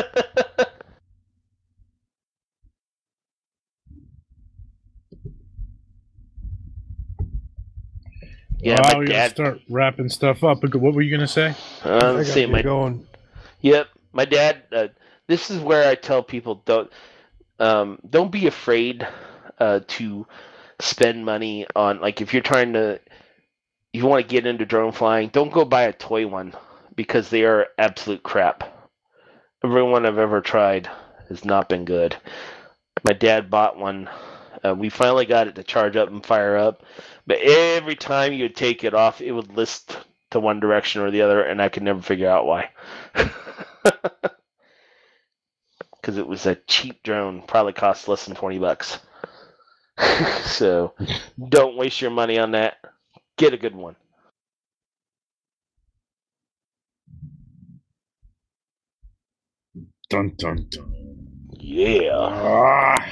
S1: Yeah,
S2: wow,
S1: my
S2: we gotta
S1: dad.
S2: start wrapping stuff up. But what were you gonna say?
S1: Uh,
S4: I
S1: let's
S4: gotta
S1: see,
S4: get
S1: my
S4: going.
S1: Yep, my dad. Uh, this is where I tell people don't um, don't be afraid uh, to spend money on, like, if you're trying to you want to get into drone flying, don't go buy a toy one because they are absolute crap. Every one I've ever tried has not been good. My dad bought one. Uh, we finally got it to charge up and fire up, but every time you would take it off, it would list to one direction or the other, and I could never figure out why. Because it was a cheap drone, probably cost less than twenty bucks. So don't waste your money on that. Get a good one.
S2: Dun dun dun.
S1: Yeah.
S2: Ah.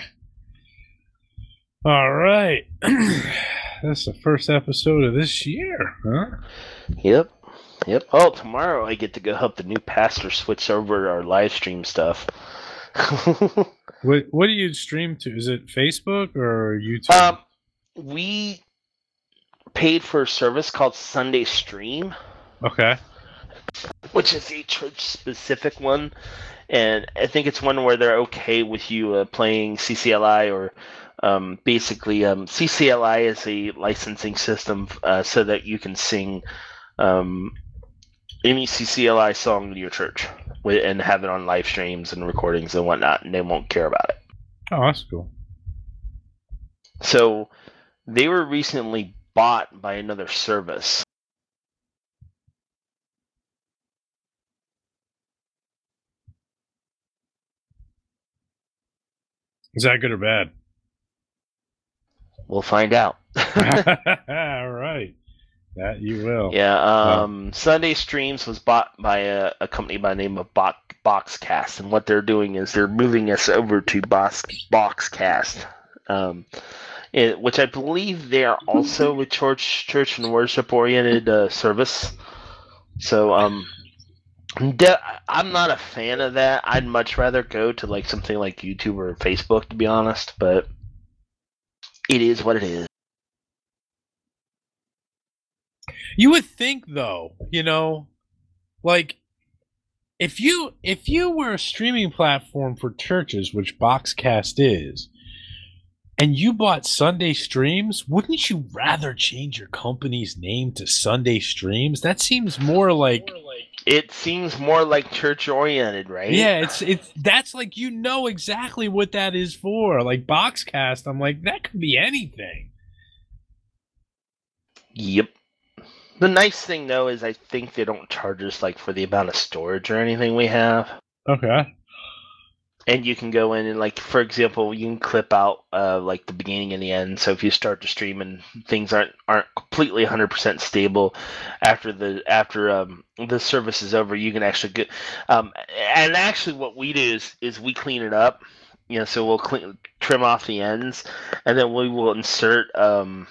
S2: All right. That's the first episode of this year, huh?
S1: Yep. Yep. Oh, tomorrow I get to go help the new pastor switch over our live stream stuff.
S2: What What do you stream to? Is it Facebook or YouTube?
S1: um, we paid for a service called Sunday Stream,
S2: Okay.
S1: which is a church-specific one, and I think it's one where they're okay with you uh, playing C C L I or um, basically um, C C L I is a licensing system uh, so that you can sing um, any C C L I song in your church with, and have it on live streams and recordings and whatnot, and they won't care about it.
S2: Oh, that's cool.
S1: So they were recently bought by another service.
S2: Is that good or bad?
S1: We'll find out.
S2: All right. That you will.
S1: Yeah, um, Sunday Streams was bought by a, a company by the name of Bo- Boxcast, and what they're doing is they're moving us over to Box Boxcast, um, it, which I believe they are also a church, church and worship oriented uh, service. So, um, de- I'm not a fan of that. I'd much rather go to like something like YouTube or Facebook, to be honest. But it is what it is.
S2: You would think, though, you know, like if you if you were a streaming platform for churches, which Boxcast is, and you bought Sunday Streams, wouldn't you rather change your company's name to Sunday Streams? That seems more like
S1: It seems more like church oriented, right?
S2: yeah, it's it's that's like you know exactly what that is for. Like Boxcast, I'm like that could be anything.
S1: Yep. The nice thing though is I think they don't charge us like for the amount of storage or anything we have.
S2: Okay.
S1: And you can go in and, like, for example, you can clip out uh, like the beginning and the end. So if you start to stream and things aren't aren't completely one hundred percent stable after the after um, the service is over, you can actually get. Um, and actually, what we do is is we clean it up. You know, so we'll clean, trim off the ends, and then we will insert. Um,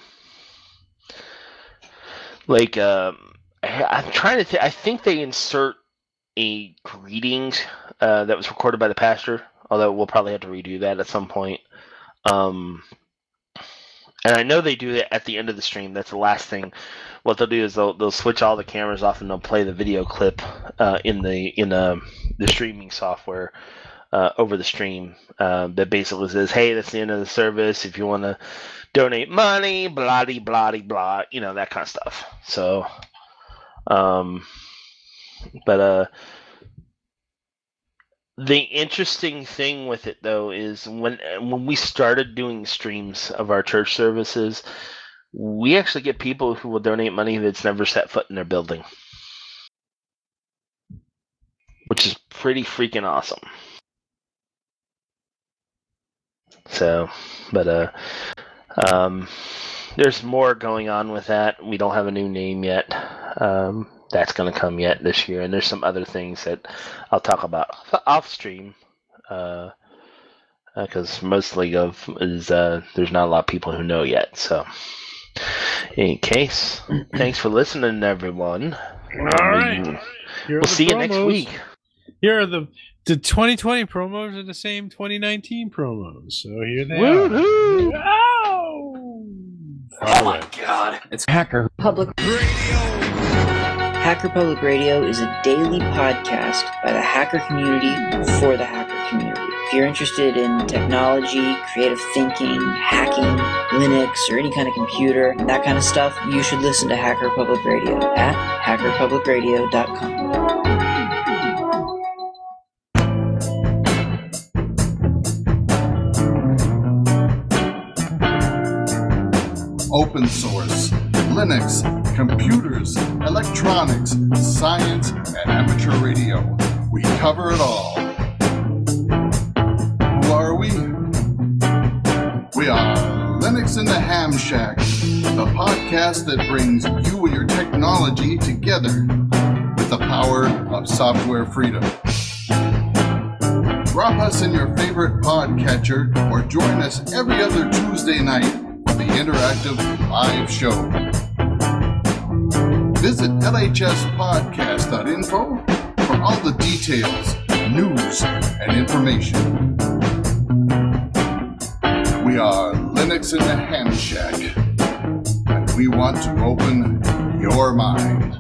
S1: like, um, I, I'm trying to think. I think they insert a greetings uh, that was recorded by the pastor, although we'll probably have to redo that at some point. Um, and I know they do that at the end of the stream. That's the last thing. What they'll do is they'll they'll switch all the cameras off and they'll play the video clip uh, in the in the the streaming software uh, over the stream uh, that basically says, "Hey, that's the end of the service. If you want to donate money, blah de blah de blah, you know, that kind of stuff." So, um, but uh. The interesting thing with it, though, is when when we started doing streams of our church services, we actually get people who will donate money that's never set foot in their building, which is pretty freaking awesome. So, but uh, um, there's more going on with that. We don't have a new name yet. Um, that's going to come yet this year, and there's some other things that I'll talk about off stream, uh, because mostly of is uh, there's not a lot of people who know yet. So, in any case, thanks for listening, everyone.
S2: All right.
S1: Um,
S2: Here are
S1: we'll
S2: the
S1: see you next
S2: promos.
S1: week.
S2: Here are the the twenty twenty promos are the same twenty nineteen promos. So here they
S1: Woohoo!
S2: are. Oh,
S5: Oh my god. It's Hacker
S9: Public Hacker Public Radio is a daily podcast by the hacker community for the hacker community. If you're interested in technology, creative thinking, hacking, Linux, or any kind of computer, that kind of stuff, you should listen to Hacker Public Radio at hacker public radio dot com.
S10: Open source, Linux, computers, electronics, science, and amateur radio. We cover it all. Who are we? We are Linux in the Ham Shack, the podcast that brings you and your technology together with the power of software freedom. Drop us in your favorite podcatcher or join us every other Tuesday night for the interactive live show. Visit L H S podcast dot info for all the details, news, and information. We are Linux in the Ham Shack, and we want to open your mind.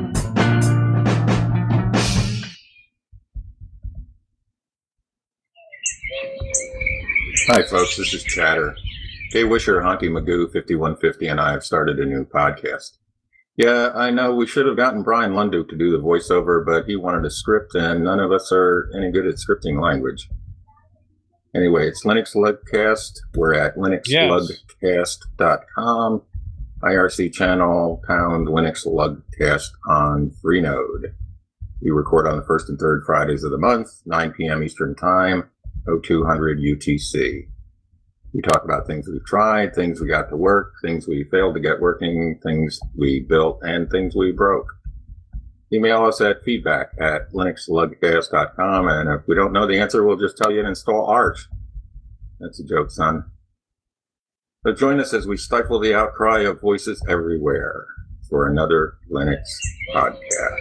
S11: Hi folks, this is Chatter. Kay Wisher, Honky Magoo, fifty-one fifty, and I have started a new podcast. Yeah, I know we should have gotten Brian Lundu to do the voiceover, but he wanted a script, and none of us are any good at scripting language. Anyway, it's Linux Lugcast. We're at linux lugcast dot com. I R C channel, pound Linux Lugcast on Freenode. We record on the first and third Fridays of the month, nine p.m. Eastern Time, oh two hundred U T C. We talk about things we've tried, things we got to work, things we failed to get working, things we built, and things we broke. Email us at feedback at linux lugcast dot com, and if we don't know the answer, we'll just tell you to install Arch. That's a joke, son. So join us as we stifle the outcry of voices everywhere for another Linux podcast.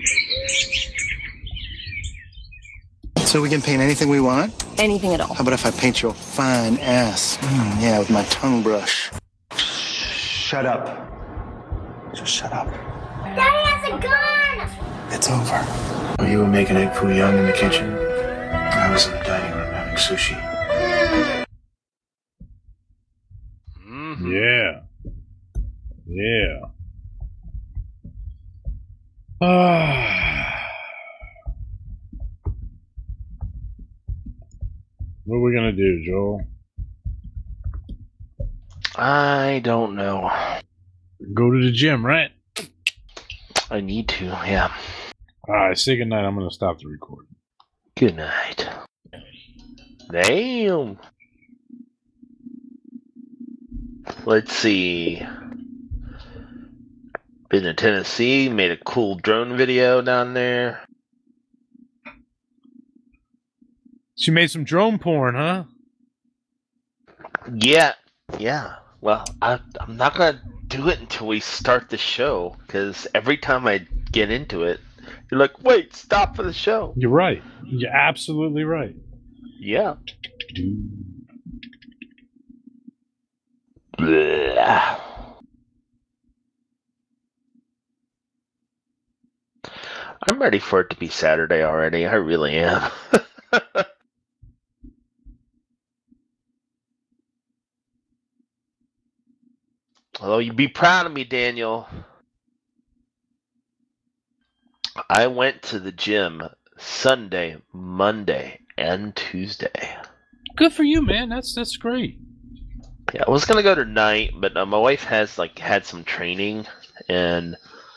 S12: So we can paint anything we want?
S13: Anything at all.
S12: How about if I paint your fine ass? Mm, yeah, with my tongue brush. Shut up. Just shut up.
S3: Daddy has a gun!
S12: It's over.
S6: While you were making egg foo young in the kitchen, I was in the dining room having sushi.
S2: Yeah. Yeah. Ah. What are we gonna do, Joel?
S1: I don't know.
S2: Go to the gym, right?
S1: I need to, yeah.
S2: Alright, say goodnight. I'm gonna stop the recording.
S1: Good night. Damn. Let's see. Been to Tennessee, made a cool drone video down there.
S2: She made some drone porn, huh?
S1: Yeah, yeah. Well, I, I'm not gonna do it until we start the show, because every time I get into it, you're like, wait, stop for the show.
S2: You're right. You're absolutely right.
S1: Yeah. Blah. I'm ready for it to be Saturday already. I really am. Although you'd be proud of me, Daniel. I went to the gym Sunday, Monday, and Tuesday.
S2: Good for you, man. That's that's great.
S1: Yeah, I was gonna go tonight, but uh, my wife has like had some training, and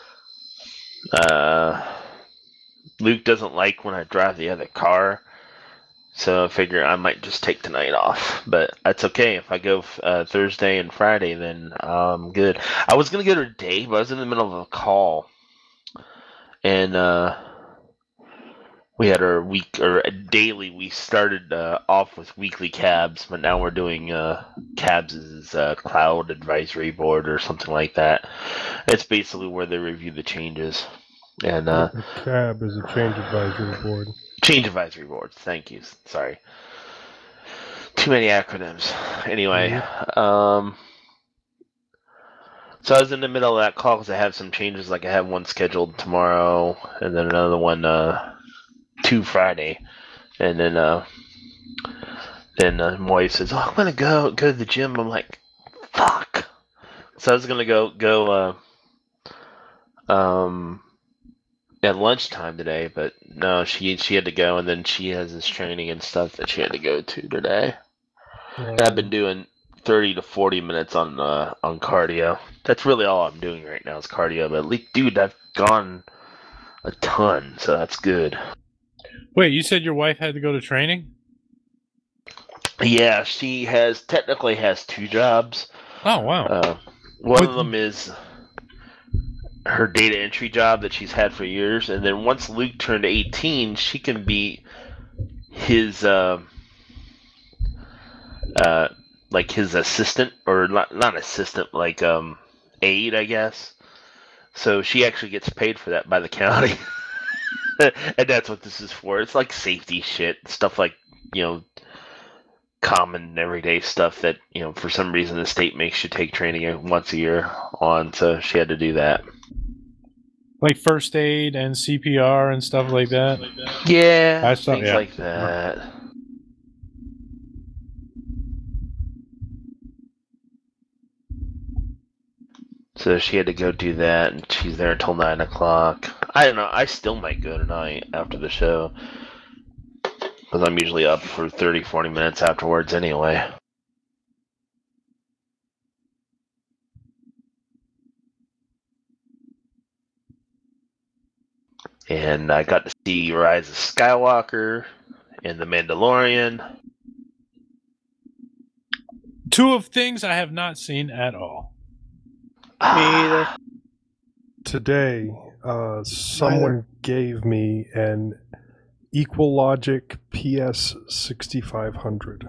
S1: uh, Luke doesn't like when I drive the other car, so I figure I might just take tonight off. But that's okay. If I go uh, Thursday and Friday, then I'm good. I was gonna go today, but I was in the middle of a call, and uh, we had our week or daily. We started uh, off with weekly cabs, but now we're doing uh, cabs as uh, cloud advisory board or something like that. It's basically where they review the changes. And uh,
S4: A cab is a change advisory board.
S1: Change advisory boards. Thank you. Sorry. Too many acronyms. Anyway, mm-hmm. um, so I was in the middle of that call because I have some changes. Like I have one scheduled tomorrow, and then another one uh, to Friday, and then uh, then uh, my wife says, "Oh, I'm gonna go go to the gym." I'm like, "Fuck!" So I was gonna go go uh, um. at lunchtime today, but no, she she had to go, and then she has this training and stuff that she had to go to today. Yeah. I've been doing thirty to forty minutes on uh, on cardio. That's really all I'm doing right now is cardio. But at least, dude, I've gone a ton, so that's good.
S2: Wait, you said your wife had to go to training?
S1: Yeah, she has technically has two jobs.
S2: Oh wow!
S1: Uh, one what? of them is her data entry job that she's had for years, and then once Luke turned eighteen, she can be his uh, uh, like his assistant, or not, not assistant, like um, aide, I guess. So she actually gets paid for that by the county, and that's what this is for. It's like safety shit, stuff like, you know, common everyday stuff that, you know, for some reason the state makes you take training once a year on. So she had to do that.
S2: Like first aid and C P R and stuff like that?
S1: Yeah,
S2: I saw,
S1: things
S2: yeah.
S1: like that. So she had to go do that, and she's there until nine o'clock. I don't know, I still might go tonight after the show, because I'm usually up for thirty, forty minutes afterwards anyway. And I got to see Rise of Skywalker and The Mandalorian.
S2: Two of things I have not seen at all.
S8: Me either.
S4: Today, uh, someone gave me an Equalogic P S sixty-five hundred.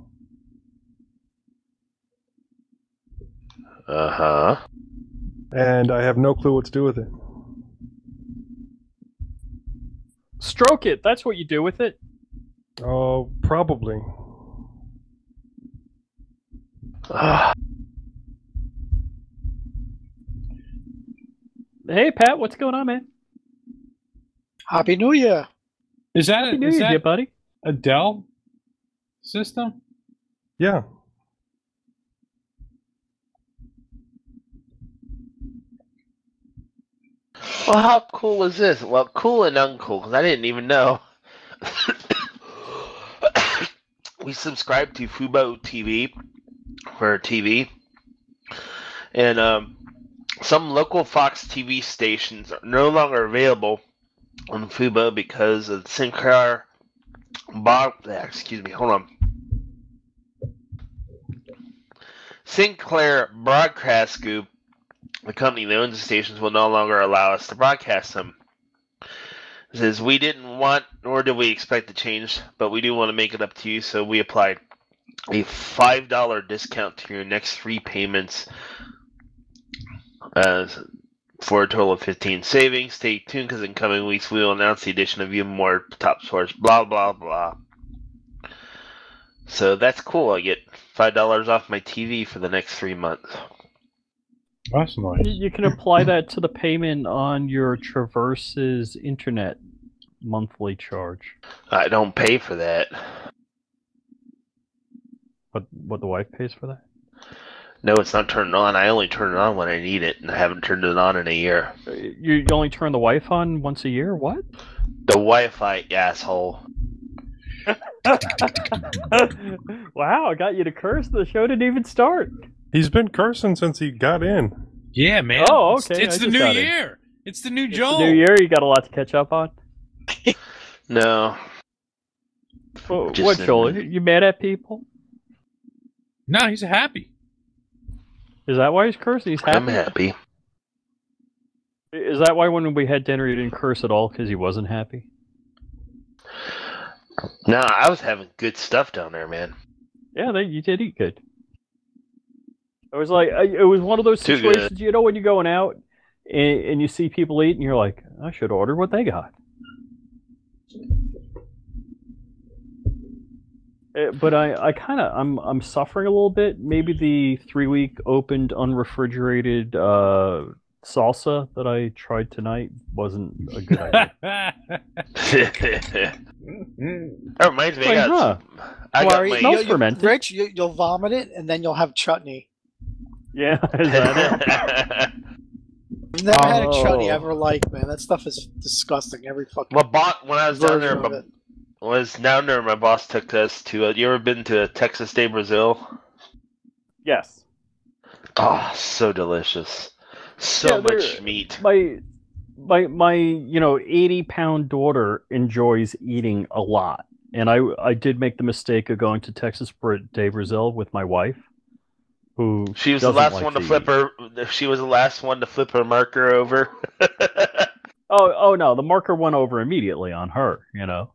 S1: Uh-huh.
S4: And I have no clue what to do with it.
S7: Stroke it. That's what you do with it.
S4: Oh, probably.
S7: Hey, Pat, what's going on, man?
S8: Happy New Year.
S2: Is that,
S7: Happy
S2: a,
S7: New
S2: is
S7: Year,
S2: that
S7: buddy.
S2: a Dell system?
S4: Yeah.
S1: Well, how cool is this? Well, cool and uncool, because I didn't even know. We subscribe to Fubo T V for T V, and um, some local Fox T V stations are no longer available on Fubo because of Sinclair. Bob, excuse me, hold on. Sinclair Broadcast Group, the company that owns the stations, will no longer allow us to broadcast them. It says, we didn't want, nor did we expect to change, but we do want to make it up to you, so we applied a five dollar discount to your next three payments uh, for a total of fifteen savings. Stay tuned, because in coming weeks we will announce the addition of even more top source, blah, blah, blah. So that's cool. I get five dollars off my T V for the next three months.
S2: That's nice.
S7: You can apply that to the payment on your Traverse's internet monthly charge.
S1: I don't pay for that.
S7: But what the wife pays for that?
S1: No, it's not turned on. I only turn it on when I need it, and I haven't turned it on in a year.
S7: You, you only turn the Wi-Fi on once a year? What?
S1: The Wi-Fi, asshole.
S7: Wow, I got you to curse. The show didn't even start.
S4: He's been cursing since he got in.
S2: Yeah, man.
S7: Oh,
S2: It's,
S7: okay.
S2: it's
S7: I
S2: the
S7: just
S2: new
S7: got in.
S2: year. It's the new
S7: It's
S2: Joel.
S7: the new year. You got a lot to catch up on.
S1: No.
S7: Well,
S1: Just
S7: what,
S1: in-
S7: Joel? You mad at people?
S2: No, he's happy.
S7: Is that why he's cursing? He's happy.
S1: I'm happy.
S7: Is that why when we had dinner he didn't curse at all because he wasn't happy?
S1: No, I was having good stuff down there, man.
S7: Yeah, they, you did eat good. It was like I- it was one of those
S1: Too
S7: situations,
S1: good.
S7: you know, when you're going out and, and you see people eat, and you're like, I should order what they got. Uh, But I, I kind of, I'm, I'm suffering a little bit. Maybe the three-week opened, unrefrigerated uh, salsa that I tried tonight wasn't a good idea.
S1: That reminds me, I
S7: Like,
S1: got,
S7: huh.
S1: some, I got
S8: Worry,
S1: my.
S7: smells
S8: you- you-
S7: fermented.
S8: Rich, you, you'll vomit it, and then you'll have chutney.
S7: Yeah, is that it?
S8: I've never had a chutney
S7: Oh.
S8: I ever liked, man. That stuff is disgusting. Every fucking
S1: My boss, when I was down there,
S8: version of
S1: my,
S8: it.
S1: was down there. My boss took us to. Uh, you ever been to Texas de Brazil?
S7: Yes.
S1: Oh, so delicious. So
S7: Yeah, they're-
S1: much meat.
S7: My, my, my, you know, eighty-pound daughter enjoys eating a lot, and I, I did make the mistake of going to Texas de Brazil with my wife, who
S1: She was the
S7: doesn't
S1: last
S7: like
S1: one to
S7: eat.
S1: flip her. She was the last one to flip her marker over.
S7: Oh, oh no, the marker went over immediately on her. You know.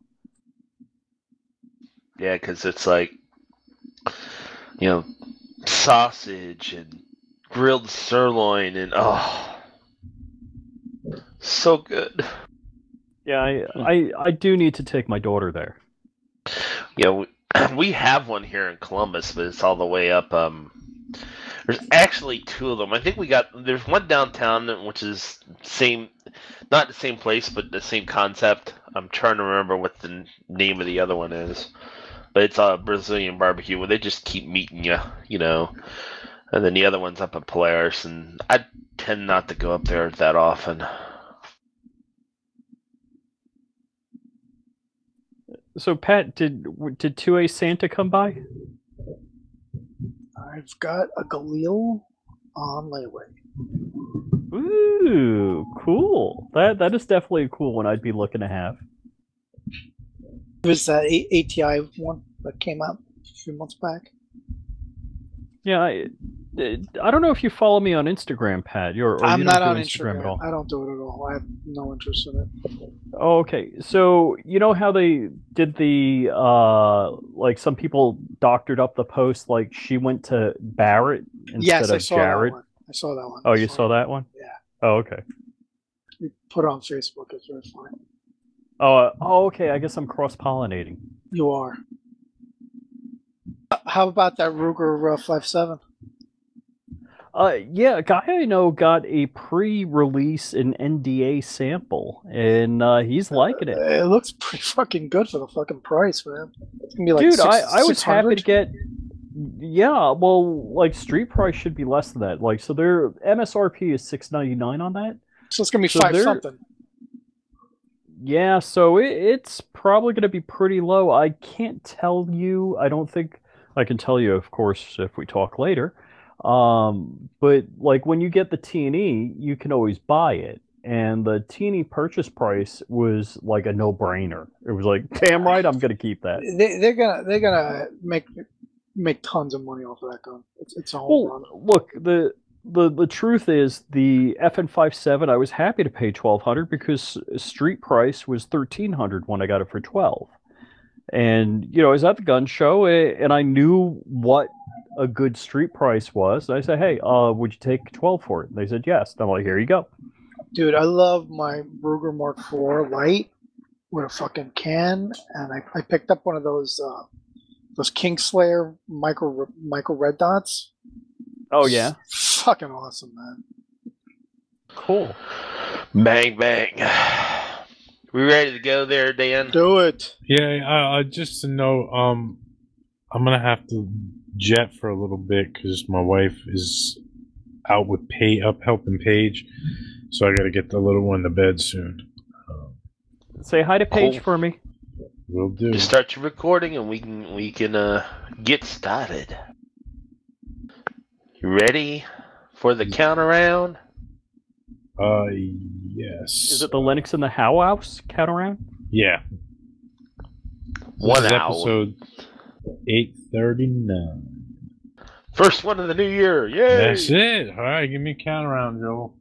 S1: Yeah, because it's like, you know, sausage and grilled sirloin and oh, so good.
S7: Yeah, I, I, I do need to take my daughter there.
S1: Yeah, we, we have one here in Columbus, but it's all the way up. Um, there's actually two of them. I think we got there's one downtown, which is same, not the same place, but the same concept. I'm trying to remember what the n- name of the other one is, but it's a Brazilian barbecue where they just keep meeting you, you know. And then the other one's up at Polaris, and I tend not to go up there that often.
S7: So Pat, did did two A Santa come by?
S8: I've got a Galil on layaway.
S7: Ooh, cool. That that is definitely a cool one I'd be looking to have.
S8: It was that A- ATI one that came out a few months back.
S7: Yeah, I, I don't know if you follow me on Instagram, Pat. You're, or
S8: I'm
S7: you
S8: not
S7: don't
S8: on
S7: do Instagram,
S8: Instagram.
S7: at all.
S8: I don't do it at all. I have no interest in it.
S7: Oh, okay. So you know how they did the uh, like some people doctored up the post, like she went to Barrett instead
S8: Yes, I
S7: of
S8: saw
S7: Jared.
S8: that one. I saw that one.
S7: Oh,
S8: I
S7: you saw that one?
S8: Yeah.
S7: Oh, okay.
S8: You put it on Facebook. It's very funny.
S7: Oh, uh, oh, okay. I guess I'm cross pollinating.
S8: You are. How about that Ruger uh, five seven?
S7: Uh, yeah, a guy I know got a pre-release and N D A sample, and uh, he's liking it.
S8: It looks pretty fucking good for the fucking price, man. It's gonna be like
S7: Dude,
S8: six,
S7: I, I was happy to
S8: six hundred.
S7: get. Yeah, well, like street price should be less than that. Like, so their M S R P is six ninety nine on that.
S8: So it's gonna be
S7: So
S8: five
S7: they're-
S8: something.
S7: Yeah, so it, it's probably going to be pretty low. I can't tell you. I don't think I can tell you, of course, if we talk later. Um, but like when you get the T and E, you can always buy it. And the T and E purchase price was like a no-brainer. It was like, damn right, I'm going to keep that.
S8: They, they're gonna they're gonna make make tons of money off of that gun. It's, it's a home run.
S7: Well, look, the the the truth is the F N fifty-seven. I was happy to pay twelve hundred because street price was thirteen hundred when I got it for twelve. And you know, I was at the gun show eh, and I knew what a good street price was. And I said, "Hey, uh, would you take twelve for it?" And they said yes. And I'm like, "Here you go."
S8: Dude, I love my Ruger Mark four light with a fucking can, and I, I picked up one of those uh, those Kingslayer micro micro red dots.
S7: Oh yeah,
S8: Fucking awesome, man.
S7: cool.
S1: Bang bang. We ready to go there, Dan?
S8: Do it.
S2: Yeah, uh, uh, just to know, um, I'm gonna have to jet for a little bit because my wife is out with pay up helping Paige, so I got to get the little one to bed soon. Um,
S7: Say hi to Paige
S1: Cool.
S7: for me.
S2: Will do.
S1: Just start your recording and we can we can uh, get started. You ready for the count around?
S2: Uh, yes.
S7: Is it the Linux in the How House count around?
S2: Yeah.
S1: One
S2: This is
S1: hour.
S2: episode eight thirty-nine.
S1: First one of the new year. Yay!
S2: That's it. All right, give me a count around, Joel.